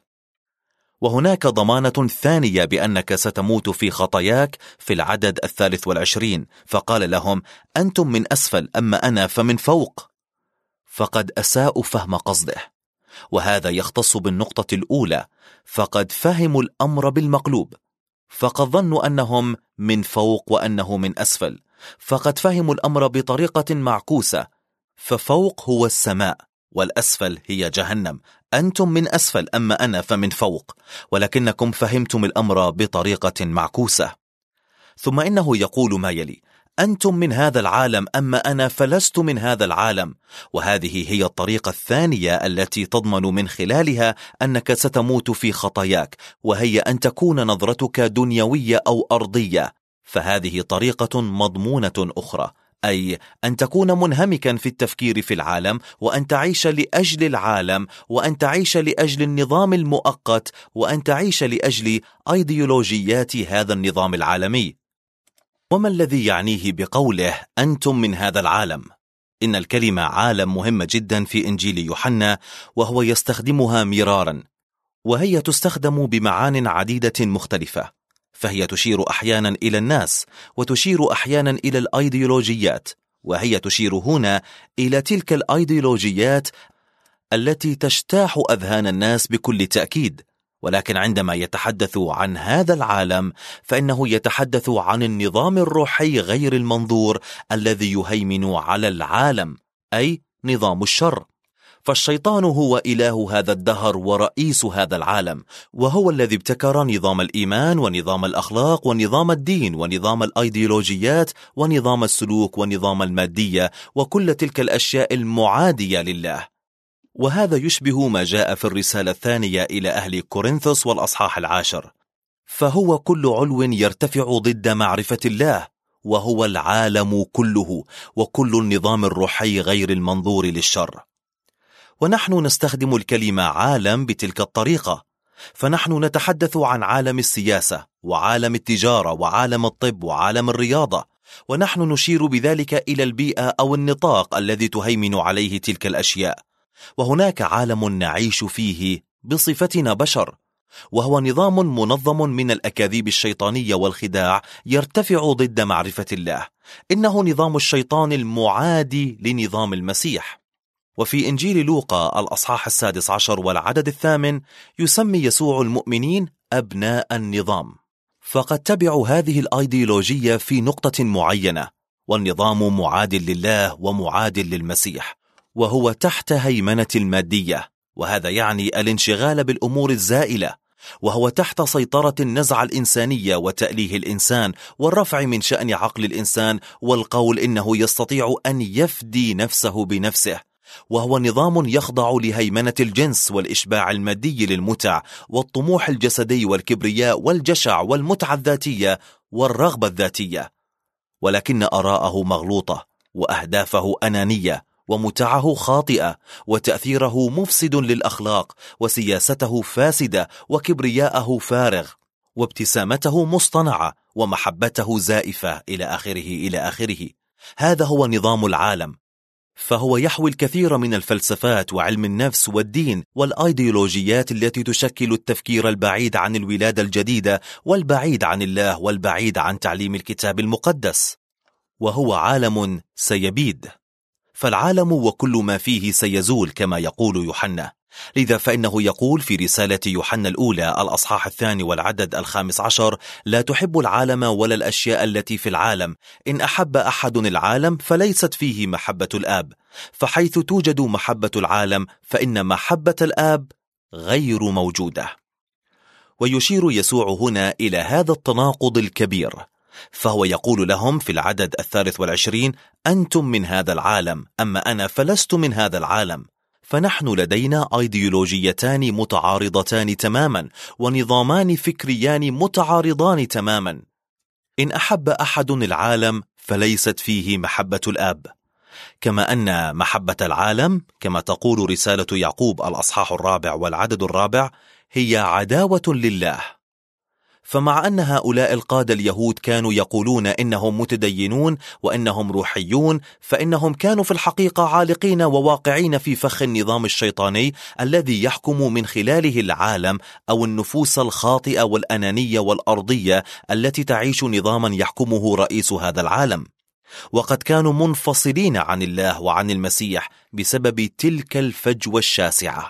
وهناك ضمانة ثانية بأنك ستموت في خطاياك في العدد 23، فقال لهم: أنتم من أسفل أما أنا فمن فوق. فقد أساءوا فهم قصده، وهذا يختص بالنقطة الأولى، فقد فهموا الأمر بالمقلوب، فقد ظنوا أنهم من فوق وأنه من أسفل، فقد فهموا الأمر بطريقة معكوسة، ففوق هو السماء والأسفل هي جهنم. أنتم من أسفل أما أنا فمن فوق، ولكنكم فهمتم الأمر بطريقة معكوسة. ثم إنه يقول ما يلي: أنتم من هذا العالم أما أنا فلست من هذا العالم. وهذه هي الطريقة الثانية التي تضمن من خلالها أنك ستموت في خطاياك، وهي أن تكون نظرتك دنيوية أو أرضية. فهذه طريقة مضمونة أخرى، أي أن تكون منهمكا في التفكير في العالم، وأن تعيش لأجل العالم، وأن تعيش لأجل النظام المؤقت، وأن تعيش لأجل أيديولوجيات هذا النظام العالمي. وما الذي يعنيه بقوله أنتم من هذا العالم؟ إن الكلمة عالم مهمة جدا في إنجيل يوحنا، وهو يستخدمها مرارا، وهي تستخدم بمعان عديدة مختلفة، فهي تشير أحيانا إلى الناس، وتشير أحيانا إلى الأيديولوجيات، وهي تشير هنا إلى تلك الأيديولوجيات التي تجتاح أذهان الناس بكل تأكيد. ولكن عندما يتحدث عن هذا العالم فإنه يتحدث عن النظام الروحي غير المنظور الذي يهيمن على العالم، أي نظام الشر. فالشيطان هو إله هذا الدهر ورئيس هذا العالم، وهو الذي ابتكر نظام الإيمان ونظام الأخلاق ونظام الدين ونظام الأيديولوجيات ونظام السلوك ونظام المادية وكل تلك الأشياء المعادية لله. وهذا يشبه ما جاء في الرسالة الثانية إلى أهل كورنثوس والأصحاح 10، فهو كل علو يرتفع ضد معرفة الله، وهو العالم كله وكل النظام الروحي غير المنظور للشر. ونحن نستخدم الكلمة عالم بتلك الطريقة، فنحن نتحدث عن عالم السياسة وعالم التجارة وعالم الطب وعالم الرياضة، ونحن نشير بذلك إلى البيئة أو النطاق الذي تهيمن عليه تلك الأشياء. وهناك عالم نعيش فيه بصفتنا بشر، وهو نظام منظم من الأكاذيب الشيطانية والخداع يرتفع ضد معرفة الله. إنه نظام الشيطان المعادي لنظام المسيح. وفي إنجيل لوقا الأصحاح 16 والعدد 8 يسمي يسوع المؤمنين أبناء النظام، فقد تبعوا هذه الأيديولوجية في نقطة معينة، والنظام معاد لله ومعاد للمسيح، وهو تحت هيمنة المادية، وهذا يعني الانشغال بالأمور الزائلة، وهو تحت سيطرة النزعة الإنسانية وتأليه الإنسان والرفع من شأن عقل الإنسان والقول إنه يستطيع أن يفدي نفسه بنفسه. وهو نظام يخضع لهيمنة الجنس والإشباع المادي للمتع والطموح الجسدي والكبرياء والجشع والمتعة الذاتية والرغبة الذاتية، ولكن آراءه مغلوطة وأهدافه أنانية ومتعه خاطئة وتأثيره مفسد للأخلاق وسياسته فاسدة وكبرياءه فارغ وابتسامته مصطنعة ومحبته زائفة إلى آخره. هذا هو نظام العالم، فهو يحوي الكثير من الفلسفات وعلم النفس والدين والأيديولوجيات التي تشكل التفكير البعيد عن الولادة الجديدة والبعيد عن الله والبعيد عن تعليم الكتاب المقدس. وهو عالم سيبيد، فالعالم وكل ما فيه سيزول كما يقول يوحنا. لذا فإنه يقول في رسالة يوحنا الأولى الأصحاح 2 والعدد 15: لا تحب العالم ولا الأشياء التي في العالم، إن أحب أحد العالم فليست فيه محبة الآب، فحيث توجد محبة العالم فإن محبة الآب غير موجودة. ويشير يسوع هنا إلى هذا التناقض الكبير، فهو يقول لهم في العدد 23: أنتم من هذا العالم، أما أنا فلست من هذا العالم. فنحن لدينا أيديولوجيتان متعارضتان تماما ونظامان فكريان متعارضان تماما. إن أحب أحد العالم فليست فيه محبة الآب، كما أن محبة العالم كما تقول رسالة يعقوب الأصحاح 4 والعدد 4 هي عداوة لله. فمع أن هؤلاء القادة اليهود كانوا يقولون إنهم متدينون وإنهم روحيون، فإنهم كانوا في الحقيقة عالقين وواقعين في فخ النظام الشيطاني الذي يحكم من خلاله العالم أو النفوس الخاطئة والأنانية والأرضية التي تعيش نظاما يحكمه رئيس هذا العالم. وقد كانوا منفصلين عن الله وعن المسيح بسبب تلك الفجوة الشاسعة.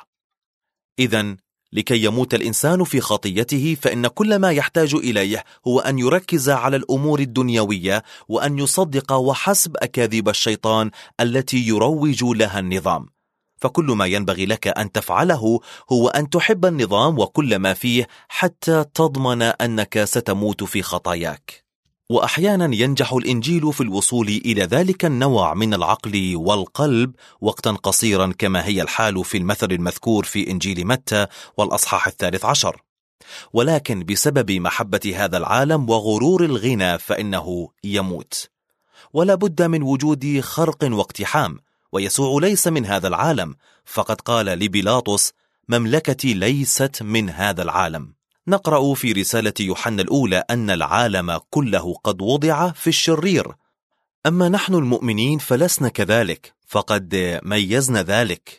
إذن لكي يموت الإنسان في خطيته، فإن كل ما يحتاج إليه هو أن يركز على الأمور الدنيوية وأن يصدق وحسب أكاذيب الشيطان التي يروج لها النظام. فكل ما ينبغي لك أن تفعله هو أن تحب النظام وكل ما فيه حتى تضمن أنك ستموت في خطاياك. وأحيانا ينجح الإنجيل في الوصول إلى ذلك النوع من العقل والقلب وقتا قصيرا، كما هي الحال في المثل المذكور في إنجيل متى والأصحاح 13. ولكن بسبب محبة هذا العالم وغرور الغنى فإنه يموت، ولا بد من وجود خرق واقتحام. ويسوع ليس من هذا العالم، فقد قال لبيلاطس: مملكتي ليست من هذا العالم. نقرأ في رسالة يوحنا الأولى أن العالم كله قد وضع في الشرير، أما نحن المؤمنين فلسنا كذلك، فقد ميزنا ذلك.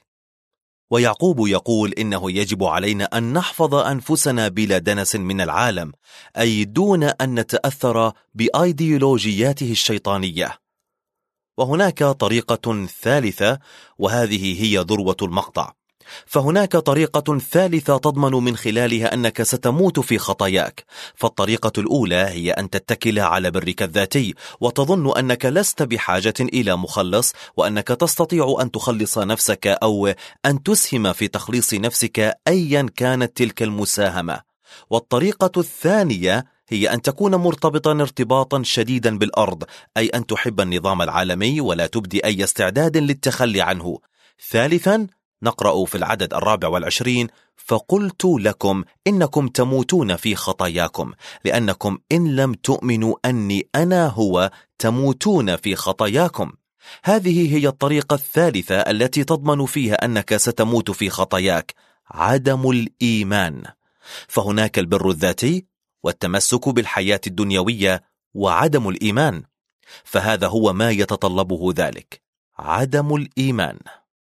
ويعقوب يقول إنه يجب علينا أن نحفظ أنفسنا بلا دنس من العالم، أي دون أن نتأثر بأيديولوجياته الشيطانية. وهناك طريقة ثالثة، وهذه هي ذروة المقطع، فهناك طريقة ثالثة تضمن من خلالها أنك ستموت في خطاياك. فالطريقة الأولى هي أن تتكل على برك الذاتي وتظن أنك لست بحاجة إلى مخلص، وأنك تستطيع أن تخلص نفسك أو أن تسهم في تخليص نفسك أيا كانت تلك المساهمة. والطريقة الثانية هي أن تكون مرتبطا ارتباطا شديدا بالأرض، أي أن تحب النظام العالمي ولا تبدي أي استعداد للتخلي عنه. ثالثا نقرأ في العدد 24: فقلت لكم إنكم تموتون في خطاياكم، لأنكم إن لم تؤمنوا أني أنا هو تموتون في خطاياكم. هذه هي الطريقة الثالثة التي تضمن فيها أنك ستموت في خطاياك: عدم الإيمان. فهناك البر الذاتي والتمسك بالحياة الدنيوية وعدم الإيمان، فهذا هو ما يتطلبه ذلك: عدم الإيمان.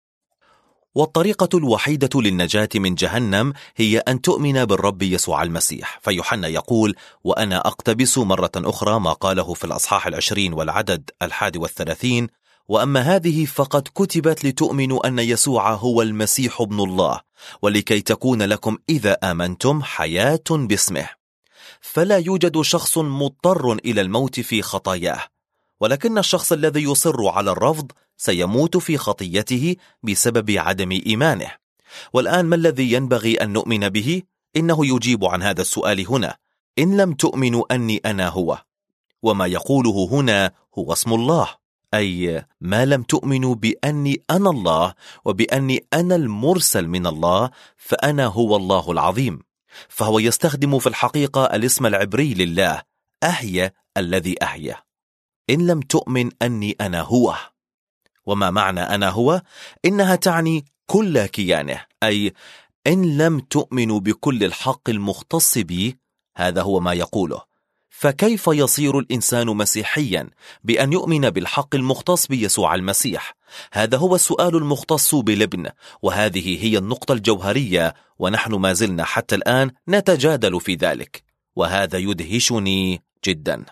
والطريقة الوحيدة للنجاة من جهنم هي أن تؤمن بالرب يسوع المسيح. فيوحنا يقول: وأنا أقتبس مرة أخرى ما قاله في الأصحاح 20 والعدد 31: وأما هذه فقد كتبت لتؤمنوا أن يسوع هو المسيح ابن الله، ولكي تكون لكم إذا آمنتم حياة باسمه. فلا يوجد شخص مضطر إلى الموت في خطاياه، ولكن الشخص الذي يصر على الرفض سيموت في خطيته بسبب عدم إيمانه. والآن ما الذي ينبغي أن نؤمن به؟ إنه يجيب عن هذا السؤال هنا: إن لم تؤمنوا أني أنا هو. وما يقوله هنا هو اسم الله، أي ما لم تؤمنوا بأني أنا الله وبأني أنا المرسل من الله، فأنا هو الله العظيم. فهو يستخدم في الحقيقة الاسم العبري لله: أهي الذي أهي. إن لم تؤمن أني أنا هو. وما معنى أنا هو؟ إنها تعني كل كيانه، أي إن لم تؤمنوا بكل الحق المختص بي. هذا هو ما يقوله. فكيف يصير الإنسان مسيحيا؟ بأن يؤمن بالحق المختص بيسوع المسيح. هذا هو السؤال المختص بالابن، وهذه هي النقطة الجوهرية، ونحن ما زلنا حتى الآن نتجادل في ذلك، وهذا يدهشني جدا.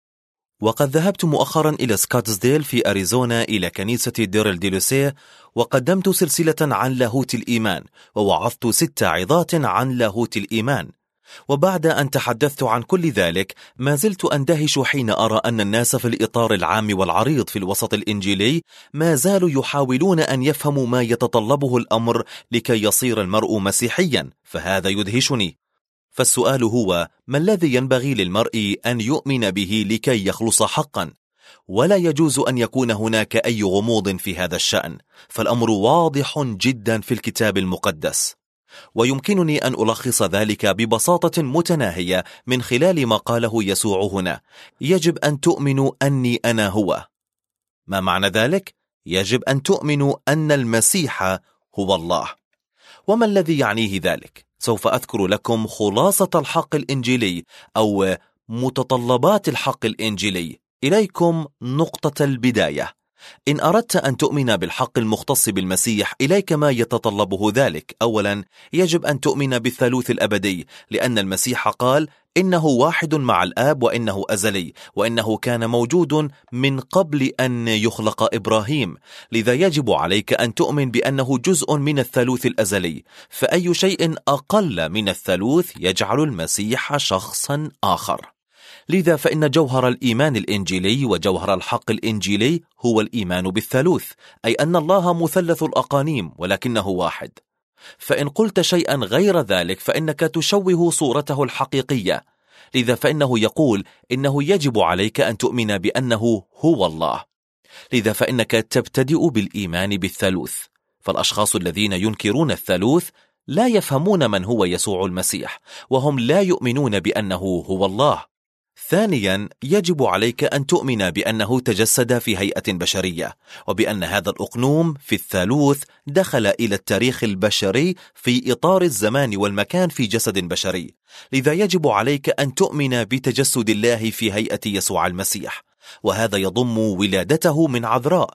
وقد ذهبت مؤخرا إلى سكوتسديل في أريزونا إلى كنيسة ديرل دي لوسيه، وقدمت سلسلة عن لاهوت الإيمان، ووعظت 6 عظات عن لاهوت الإيمان. وبعد أن تحدثت عن كل ذلك ما زلت أندهش حين أرى أن الناس في الإطار العام والعريض في الوسط الإنجيلي ما زالوا يحاولون أن يفهموا ما يتطلبه الأمر لكي يصير المرء مسيحيا، فهذا يدهشني. فالسؤال هو: ما الذي ينبغي للمرء أن يؤمن به لكي يخلص حقا؟ ولا يجوز أن يكون هناك أي غموض في هذا الشأن، فالأمر واضح جدا في الكتاب المقدس. ويمكنني أن ألخص ذلك ببساطة متناهية من خلال ما قاله يسوع هنا: يجب أن تؤمنوا أني أنا هو. ما معنى ذلك؟ يجب أن تؤمنوا أن المسيح هو الله. وما الذي يعنيه ذلك؟ سوف أذكر لكم خلاصة الحق الإنجيلي أو متطلبات الحق الإنجيلي. إليكم نقطة البداية. إن أردت أن تؤمن بالحق المختص بالمسيح إليك ما يتطلبه ذلك. أولا، يجب أن تؤمن بالثالوث الأبدي، لأن المسيح قال: إنه واحد مع الآب، وإنه أزلي، وإنه كان موجود من قبل أن يخلق إبراهيم. لذا يجب عليك أن تؤمن بأنه جزء من الثالوث الأزلي، فأي شيء أقل من الثالوث يجعل المسيح شخصا آخر. لذا فإن جوهر الإيمان الإنجيلي وجوهر الحق الإنجيلي هو الإيمان بالثالوث، أي أن الله مثلث الأقانيم ولكنه واحد. فإن قلت شيئا غير ذلك فإنك تشوه صورته الحقيقية. لذا فإنه يقول إنه يجب عليك أن تؤمن بأنه هو الله. لذا فإنك تبتدئ بالإيمان بالثالوث. فالأشخاص الذين ينكرون الثالوث لا يفهمون من هو يسوع المسيح، وهم لا يؤمنون بأنه هو الله. ثانيا، يجب عليك أن تؤمن بأنه تجسد في هيئة بشرية، وبأن هذا الأقنوم في الثالوث دخل إلى التاريخ البشري في إطار الزمان والمكان في جسد بشري. لذا يجب عليك أن تؤمن بتجسد الله في هيئة يسوع المسيح، وهذا يضم ولادته من عذراء.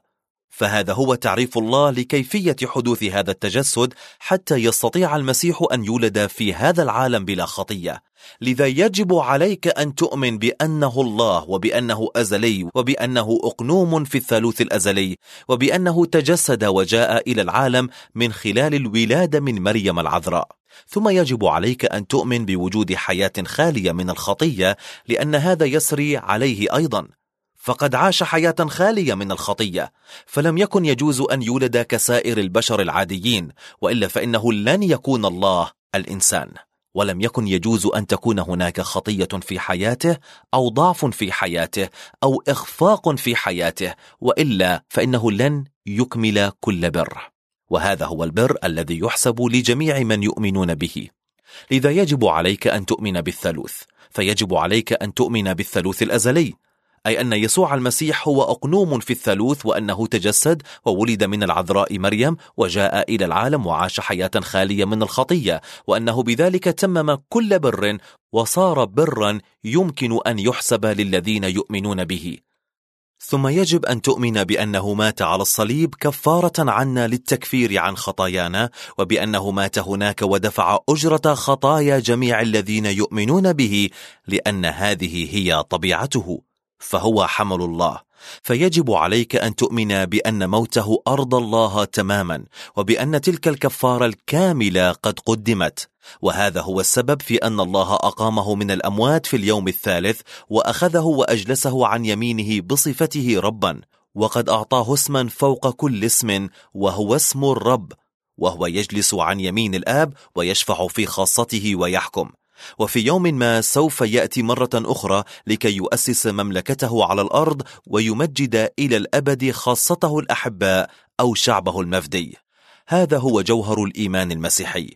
فهذا هو تعريف الله لكيفية حدوث هذا التجسد حتى يستطيع المسيح أن يولد في هذا العالم بلا خطية. لذا يجب عليك أن تؤمن بأنه الله، وبأنه أزلي، وبأنه أقنوم في الثالوث الأزلي، وبأنه تجسد وجاء إلى العالم من خلال الولادة من مريم العذراء. ثم يجب عليك أن تؤمن بوجود حياة خالية من الخطية، لأن هذا يسري عليه أيضا، فقد عاش حياة خالية من الخطية، فلم يكن يجوز أن يولد كسائر البشر العاديين، وإلا فإنه لن يكون الله الإنسان. ولم يكن يجوز أن تكون هناك خطية في حياته، أو ضعف في حياته، أو إخفاق في حياته، وإلا فإنه لن يكمل كل بر، وهذا هو البر الذي يحسب لجميع من يؤمنون به. لذا يجب عليك أن تؤمن بالثالوث، فيجب عليك أن تؤمن بالثالوث الأزلي، أي أن يسوع المسيح هو أقنوم في الثالوث، وأنه تجسد وولد من العذراء مريم وجاء إلى العالم وعاش حياة خالية من الخطية، وأنه بذلك تمم كل بر وصار برا يمكن أن يحسب للذين يؤمنون به. ثم يجب أن تؤمن بأنه مات على الصليب كفارة عنا للتكفير عن خطايانا، وبأنه مات هناك ودفع أجرة خطايا جميع الذين يؤمنون به، لأن هذه هي طبيعته، فهو حمل الله. فيجب عليك أن تؤمن بأن موته أرضى الله تماما، وبأن تلك الكفارة الكاملة قد قدمت، وهذا هو السبب في أن الله أقامه من الأموات في اليوم الثالث، وأخذه وأجلسه عن يمينه بصفته ربا، وقد أعطاه اسما فوق كل اسم، وهو اسم الرب، وهو يجلس عن يمين الآب ويشفع في خاصته ويحكم. وفي يوم ما سوف يأتي مرة أخرى لكي يؤسس مملكته على الأرض، ويمجد إلى الأبد خاصته الأحباء أو شعبه المفدي. هذا هو جوهر الإيمان المسيحي.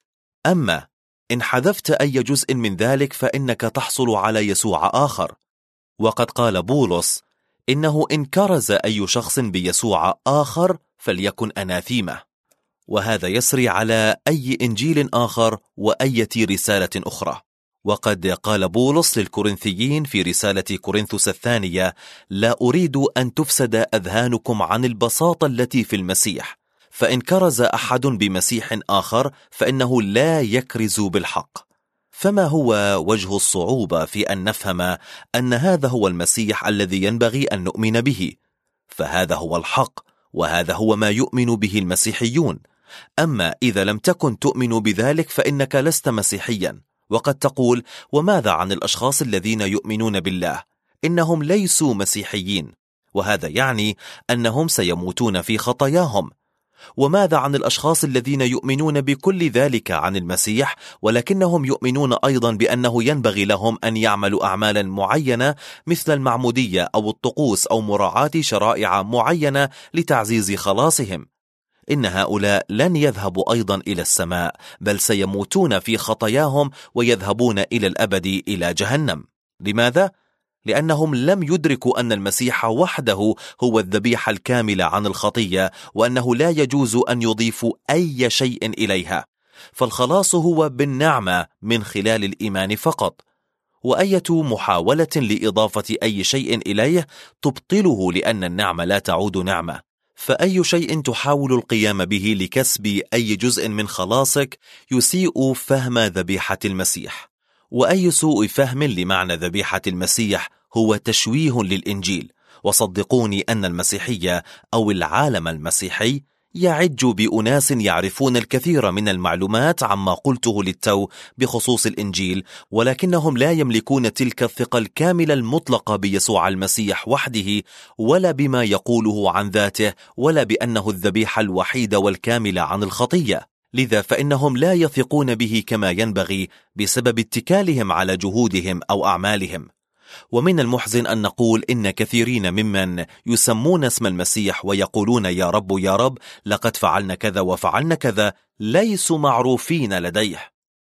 أما إن حذفت أي جزء من ذلك فإنك تحصل على يسوع آخر، وقد قال بولس: إنه إن كرز أي شخص بيسوع آخر فليكن أناثيمه. وهذا يسري على أي إنجيل آخر وأية رسالة أخرى. وقد قال بولس للكورنثيين في رسالة كورنثوس الثانية: لا أريد أن تفسد أذهانكم عن البساطة التي في المسيح، فإن كرز أحد بمسيح آخر فإنه لا يكرز بالحق. فما هو وجه الصعوبة في أن نفهم أن هذا هو المسيح الذي ينبغي أن نؤمن به؟ فهذا هو الحق، وهذا هو ما يؤمن به المسيحيون. أما إذا لم تكن تؤمن بذلك فإنك لست مسيحيا. وقد تقول: وماذا عن الأشخاص الذين يؤمنون بالله؟ إنهم ليسوا مسيحيين، وهذا يعني أنهم سيموتون في خطاياهم. وماذا عن الأشخاص الذين يؤمنون بكل ذلك عن المسيح، ولكنهم يؤمنون أيضا بأنه ينبغي لهم أن يعملوا أعمالا معينة مثل المعمودية أو الطقوس أو مراعاة شرائع معينة لتعزيز خلاصهم؟ إن هؤلاء لن يذهبوا أيضا إلى السماء، بل سيموتون في خطاياهم ويذهبون إلى الأبد إلى جهنم. لماذا؟ لأنهم لم يدركوا أن المسيح وحده هو الذبيحة الكاملة عن الخطية، وأنه لا يجوز أن يضيفوا أي شيء إليها. فالخلاص هو بالنعمة من خلال الإيمان فقط، وأية محاولة لإضافة أي شيء إليه تبطله، لأن النعمة لا تعود نعمة. فأي شيء تحاول القيام به لكسب أي جزء من خلاصك يسيء فهم ذبيحة المسيح، وأي سوء فهم لمعنى ذبيحة المسيح هو تشويه للإنجيل. وصدقوني أن المسيحية أو العالم المسيحي يعج بأناس يعرفون الكثير من المعلومات عما قلته للتو بخصوص الإنجيل، ولكنهم لا يملكون تلك الثقة الكاملة المطلقة بيسوع المسيح وحده، ولا بما يقوله عن ذاته، ولا بأنه الذبيحة الوحيدة والكاملة عن الخطية. لذا فإنهم لا يثقون به كما ينبغي بسبب اتكالهم على جهودهم أو أعمالهم. ومن المحزن أن نقول إن كثيرين ممن يسمون اسم المسيح ويقولون يا رب يا رب لقد فعلنا كذا وفعلنا كذا ليسوا معروفين لديه.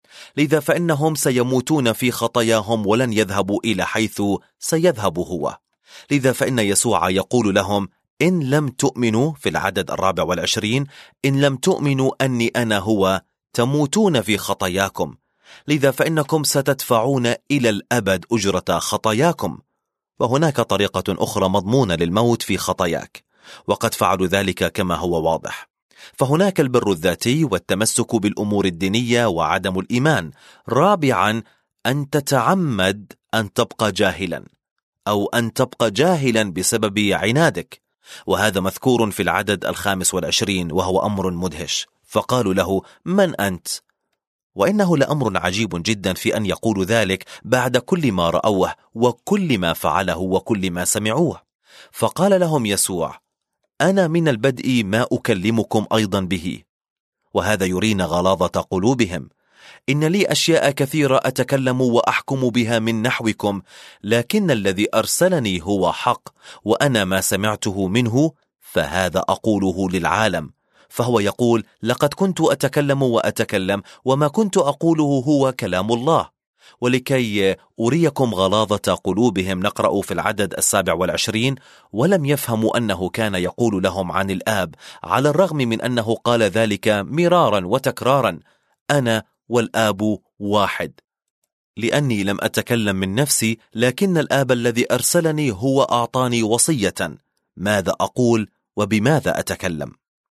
لذا فإنهم سيموتون في خطاياهم ولن يذهبوا إلى حيث سيذهب هو. لذا فإن يسوع يقول لهم: إن لم تؤمنوا، في العدد 24، إن لم تؤمنوا أني أنا هو تموتون في خطاياكم، لذا فإنكم ستدفعون إلى الأبد أجرة خطاياكم. وهناك طريقة أخرى مضمونة للموت في خطاياك، وقد فعلوا ذلك كما هو واضح. فهناك البر الذاتي والتمسك بالأمور الدينية وعدم الإيمان. رابعا، أن تتعمد أن تبقى جاهلا، أو أن تبقى جاهلا بسبب عنادك، وهذا مذكور في العدد 25 وهو أمر مدهش. فقالوا له: من أنت؟ وإنه لأمر عجيب جدا في أن يقولوا ذلك بعد كل ما رأوه وكل ما فعله وكل ما سمعوه. فقال لهم يسوع: أنا من البدء ما أكلمكم أيضا به. وهذا يرينا غلاظة قلوبهم. إن لي أشياء كثيرة أتكلم وأحكم بها من نحوكم، لكن الذي أرسلني هو حق، وأنا ما سمعته منه فهذا أقوله للعالم. فهو يقول: لقد كنت أتكلم وأتكلم، وما كنت أقوله هو كلام الله. ولكي أريكم غلاظة قلوبهم نقرأ في العدد 27: ولم يفهموا أنه كان يقول لهم عن الآب، على الرغم من أنه قال ذلك مرارا وتكرارا: أنا والآب واحد، لأني لم أتكلم من نفسي، لكن الآب الذي أرسلني هو أعطاني وصية ماذا أقول وبماذا أتكلم.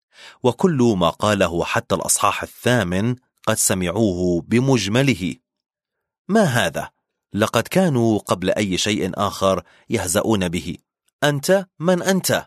وكل ما قاله حتى الأصحاح 8 قد سمعوه بمجمله. ما هذا؟ لقد كانوا قبل أي شيء آخر يهزؤون به. أنت من أنت؟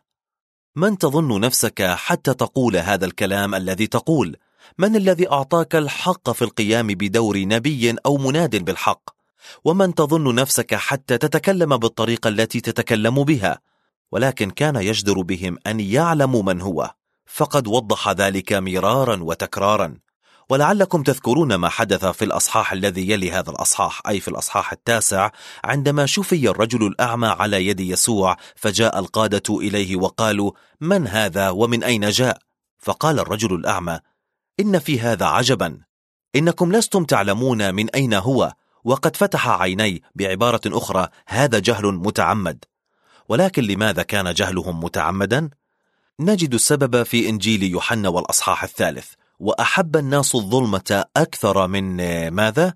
من تظن نفسك حتى تقول هذا الكلام الذي تقول؟ من الذي أعطاك الحق في القيام بدور نبي أو مناد بالحق؟ ومن تظن نفسك حتى تتكلم بالطريقة التي تتكلم بها؟ ولكن كان يجدر بهم أن يعلموا من هو، فقد وضح ذلك مرارا وتكرارا. ولعلكم تذكرون ما حدث في الأصحاح الذي يلي هذا الأصحاح، أي في الأصحاح 9، عندما شفي الرجل الأعمى على يد يسوع، فجاء القادة إليه وقالوا: من هذا ومن أين جاء؟ فقال الرجل الأعمى: إن في هذا عجبا، إنكم لستم تعلمون من أين هو، وقد فتح عيني. بعبارة أخرى، هذا جهل متعمد. ولكن لماذا كان جهلهم متعمدا؟ نجد السبب في إنجيل يوحنا والأصحاح 3: وأحب الناس الظلمة أكثر من ماذا؟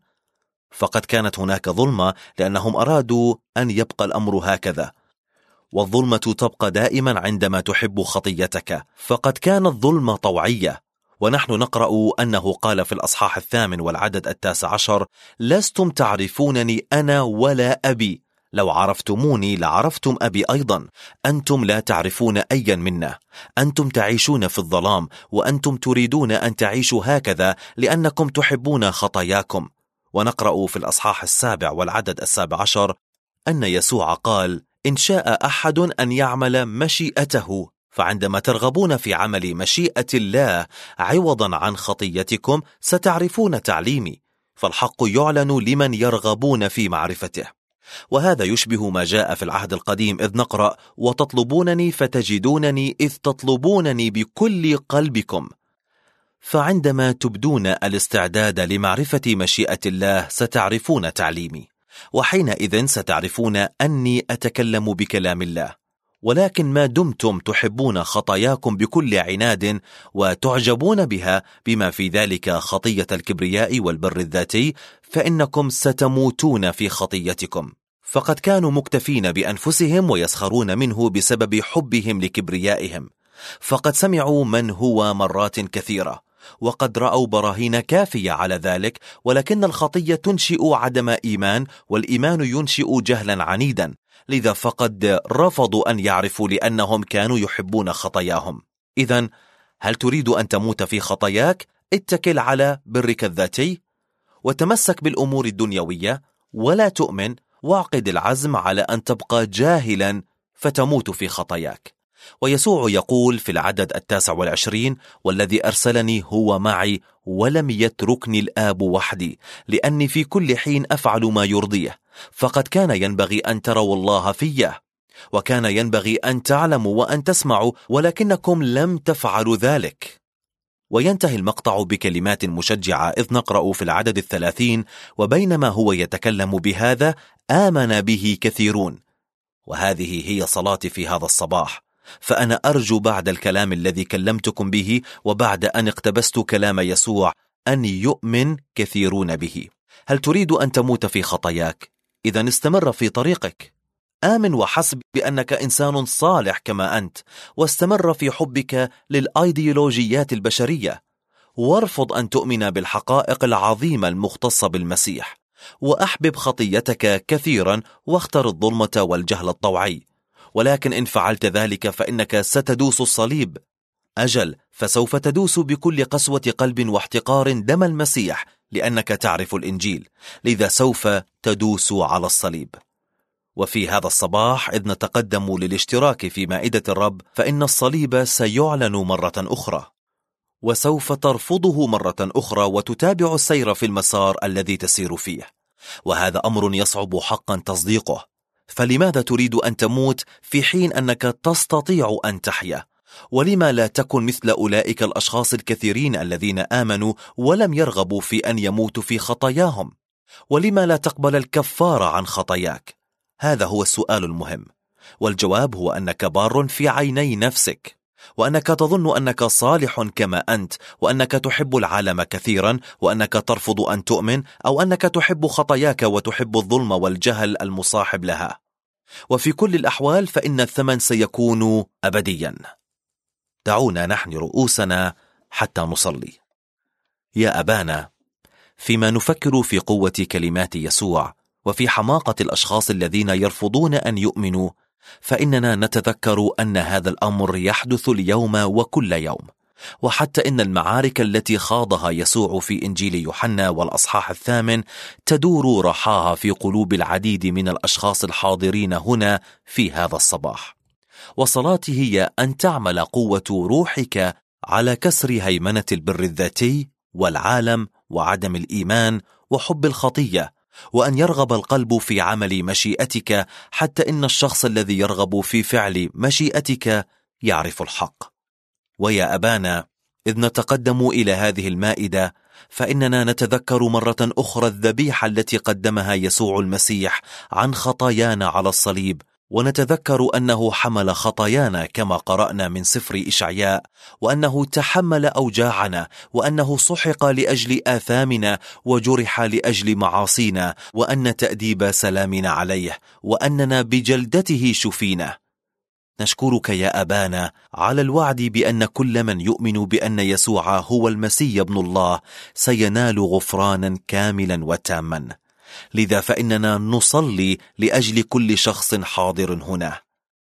فقد كانت هناك ظلمة لأنهم أرادوا أن يبقى الأمر هكذا، والظلمة تبقى دائما عندما تحب خطيتك. فقد كانت ظلمة طوعية. ونحن نقرأ أنه قال في الأصحاح 8 والعدد 19: لستم تعرفونني أنا ولا أبي، لو عرفتموني لعرفتم أبي أيضا. أنتم لا تعرفون أيا منا، أنتم تعيشون في الظلام، وأنتم تريدون أن تعيشوا هكذا لأنكم تحبون خطاياكم. ونقرأ في الأصحاح 7 والعدد 17 أن يسوع قال: إن شاء أحد أن يعمل مشيئته. فعندما ترغبون في عمل مشيئة الله عوضا عن خطيتكم ستعرفون تعليمي، فالحق يعلن لمن يرغبون في معرفته. وهذا يشبه ما جاء في العهد القديم إذ نقرأ: وتطلبونني فتجدونني إذ تطلبونني بكل قلبكم. فعندما تبدون الاستعداد لمعرفة مشيئة الله ستعرفون تعليمي، وحينئذ ستعرفون أني أتكلم بكلام الله. ولكن ما دمتم تحبون خطاياكم بكل عناد وتعجبون بها، بما في ذلك خطية الكبرياء والبر الذاتي، فإنكم ستموتون في خطيتكم. فقد كانوا مكتفين بأنفسهم ويسخرون منه بسبب حبهم لكبريائهم. فقد سمعوا من هو مرات كثيرة، وقد رأوا براهين كافية على ذلك، ولكن الخطية تنشئ عدم إيمان، والإيمان ينشئ جهلا عنيدا. لذا فقد رفضوا أن يعرفوا لأنهم كانوا يحبون خطاياهم. إذن هل تريد أن تموت في خطاياك؟ اتكل على برك الذاتي وتمسك بالأمور الدنيوية، ولا تؤمن، واعقد العزم على أن تبقى جاهلا فتموت في خطاياك. ويسوع يقول في العدد 29: والذي أرسلني هو معي، ولم يتركني الآب وحدي، لأني في كل حين أفعل ما يرضيه. فقد كان ينبغي أن تروا الله فيه، وكان ينبغي أن تعلموا وأن تسمعوا، ولكنكم لم تفعلوا ذلك. وينتهي المقطع بكلمات مشجعة إذ نقرأ في العدد 30: وبينما هو يتكلم بهذا آمن به كثيرون. وهذه هي صلاتي في هذا الصباح. فأنا أرجو بعد الكلام الذي كلمتكم به، وبعد أن اقتبست كلام يسوع، أن يؤمن كثيرون به. هل تريد أن تموت في خطاياك؟ إذن استمر في طريقك. آمن وحسب بأنك إنسان صالح كما أنت، واستمر في حبك للأيديولوجيات البشرية، وارفض أن تؤمن بالحقائق العظيمة المختصة بالمسيح، وأحبب خطيتك كثيرا واختر الظلمة والجهل الطوعي. ولكن إن فعلت ذلك فإنك ستدوس الصليب. أجل، فسوف تدوس بكل قسوة قلب واحتقار دم المسيح، لأنك تعرف الإنجيل، لذا سوف تدوس على الصليب. وفي هذا الصباح إذ نتقدم للاشتراك في مائدة الرب، فإن الصليب سيعلن مرة أخرى، وسوف ترفضه مرة أخرى وتتابع السير في المسار الذي تسير فيه، وهذا أمر يصعب حقا تصديقه. فلماذا تريد أن تموت في حين أنك تستطيع أن تحيا؟ ولما لا تكن مثل أولئك الأشخاص الكثيرين الذين آمنوا ولم يرغبوا في أن يموتوا في خطاياهم؟ ولما لا تقبل الكفارة عن خطاياك؟ هذا هو السؤال المهم، والجواب هو أنك بار في عيني نفسك، وأنك تظن أنك صالح كما أنت، وأنك تحب العالم كثيرا، وأنك ترفض أن تؤمن، أو أنك تحب خطاياك وتحب الظلم والجهل المصاحب لها. وفي كل الأحوال فإن الثمن سيكون أبديا. دعونا نحن رؤوسنا حتى نصلي. يا أبانا، فيما نفكر في قوة كلمات يسوع وفي حماقة الأشخاص الذين يرفضون أن يؤمنوا، فإننا نتذكر أن هذا الأمر يحدث اليوم وكل يوم، وحتى إن المعارك التي خاضها يسوع في إنجيل يوحنا والأصحاح 8 تدور رحاها في قلوب العديد من الأشخاص الحاضرين هنا في هذا الصباح. وصلاتي هي أن تعمل قوة روحك على كسر هيمنة البر الذاتي والعالم وعدم الإيمان وحب الخطية، وأن يرغب القلب في عمل مشيئتك، حتى إن الشخص الذي يرغب في فعل مشيئتك يعرف الحق. ويا أبانا، إذ نتقدم إلى هذه المائدة، فإننا نتذكر مرة أخرى الذبيحة التي قدمها يسوع المسيح عن خطايانا على الصليب، ونتذكر أنه حمل خطايانا كما قرأنا من سفر إشعياء، وأنه تحمل أوجاعنا، وأنه سحق لأجل آثامنا وجرح لأجل معاصينا، وأن تأديب سلامنا عليه، وأننا بجلدته شفينا. نشكرك يا أبانا على الوعد بأن كل من يؤمن بأن يسوع هو المسيح ابن الله سينال غفرانا كاملا وتاما. لذا فإننا نصلي لأجل كل شخص حاضر هنا.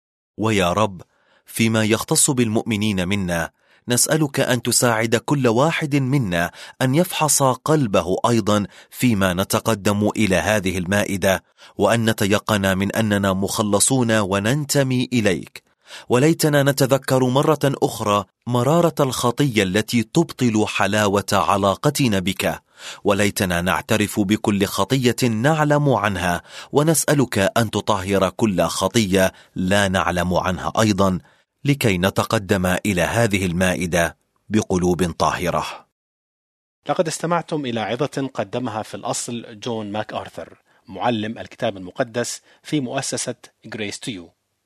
ويا رب، فيما يختص بالمؤمنين منا، نسألك أن تساعد كل واحد منا أن يفحص قلبه أيضا فيما نتقدم إلى هذه المائدة، وأن نتيقن من أننا مخلصون وننتمي إليك. وليتنا نتذكر مرة أخرى مرارة الخطية التي تبطل حلاوة علاقتنا بك، وليتنا نعترف بكل خطية نعلم عنها، ونسألك أن تطهر كل خطية لا نعلم عنها أيضا، لكي نتقدم إلى هذه المائدة بقلوب طاهرة. لقد استمعتم إلى عظة قدمها في الأصل جون ماك آرثر، معلم الكتاب المقدس في مؤسسة Grace to You.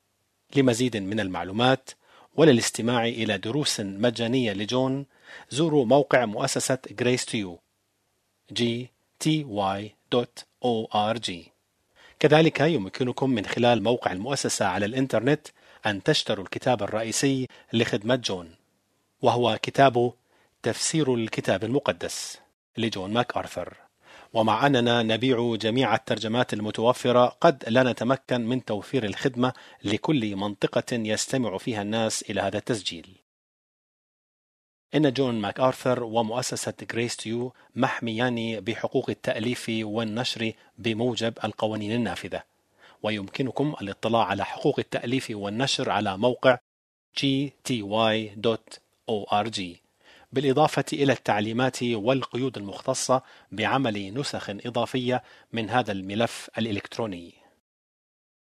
لمزيد من المعلومات وللاستماع إلى دروس مجانية لجون، زوروا موقع مؤسسة Grace to You gty.org. كذلك يمكنكم من خلال موقع المؤسسة على الإنترنت أن تشتروا الكتاب الرئيسي لخدمة جون، وهو كتاب تفسير الكتاب المقدس لجون ماك آرثر. ومع أننا نبيع جميع الترجمات المتوفرة، قد لا نتمكن من توفير الخدمة لكل منطقة يستمع فيها الناس إلى هذا التسجيل. إن جون ماك آرثر ومؤسسة Grace to You محميان بحقوق التأليف والنشر بموجب القوانين النافذة، ويمكنكم الاطلاع على حقوق التأليف والنشر على موقع gty.org، بالإضافة إلى التعليمات والقيود المختصة بعمل نسخ إضافية من هذا الملف الإلكتروني.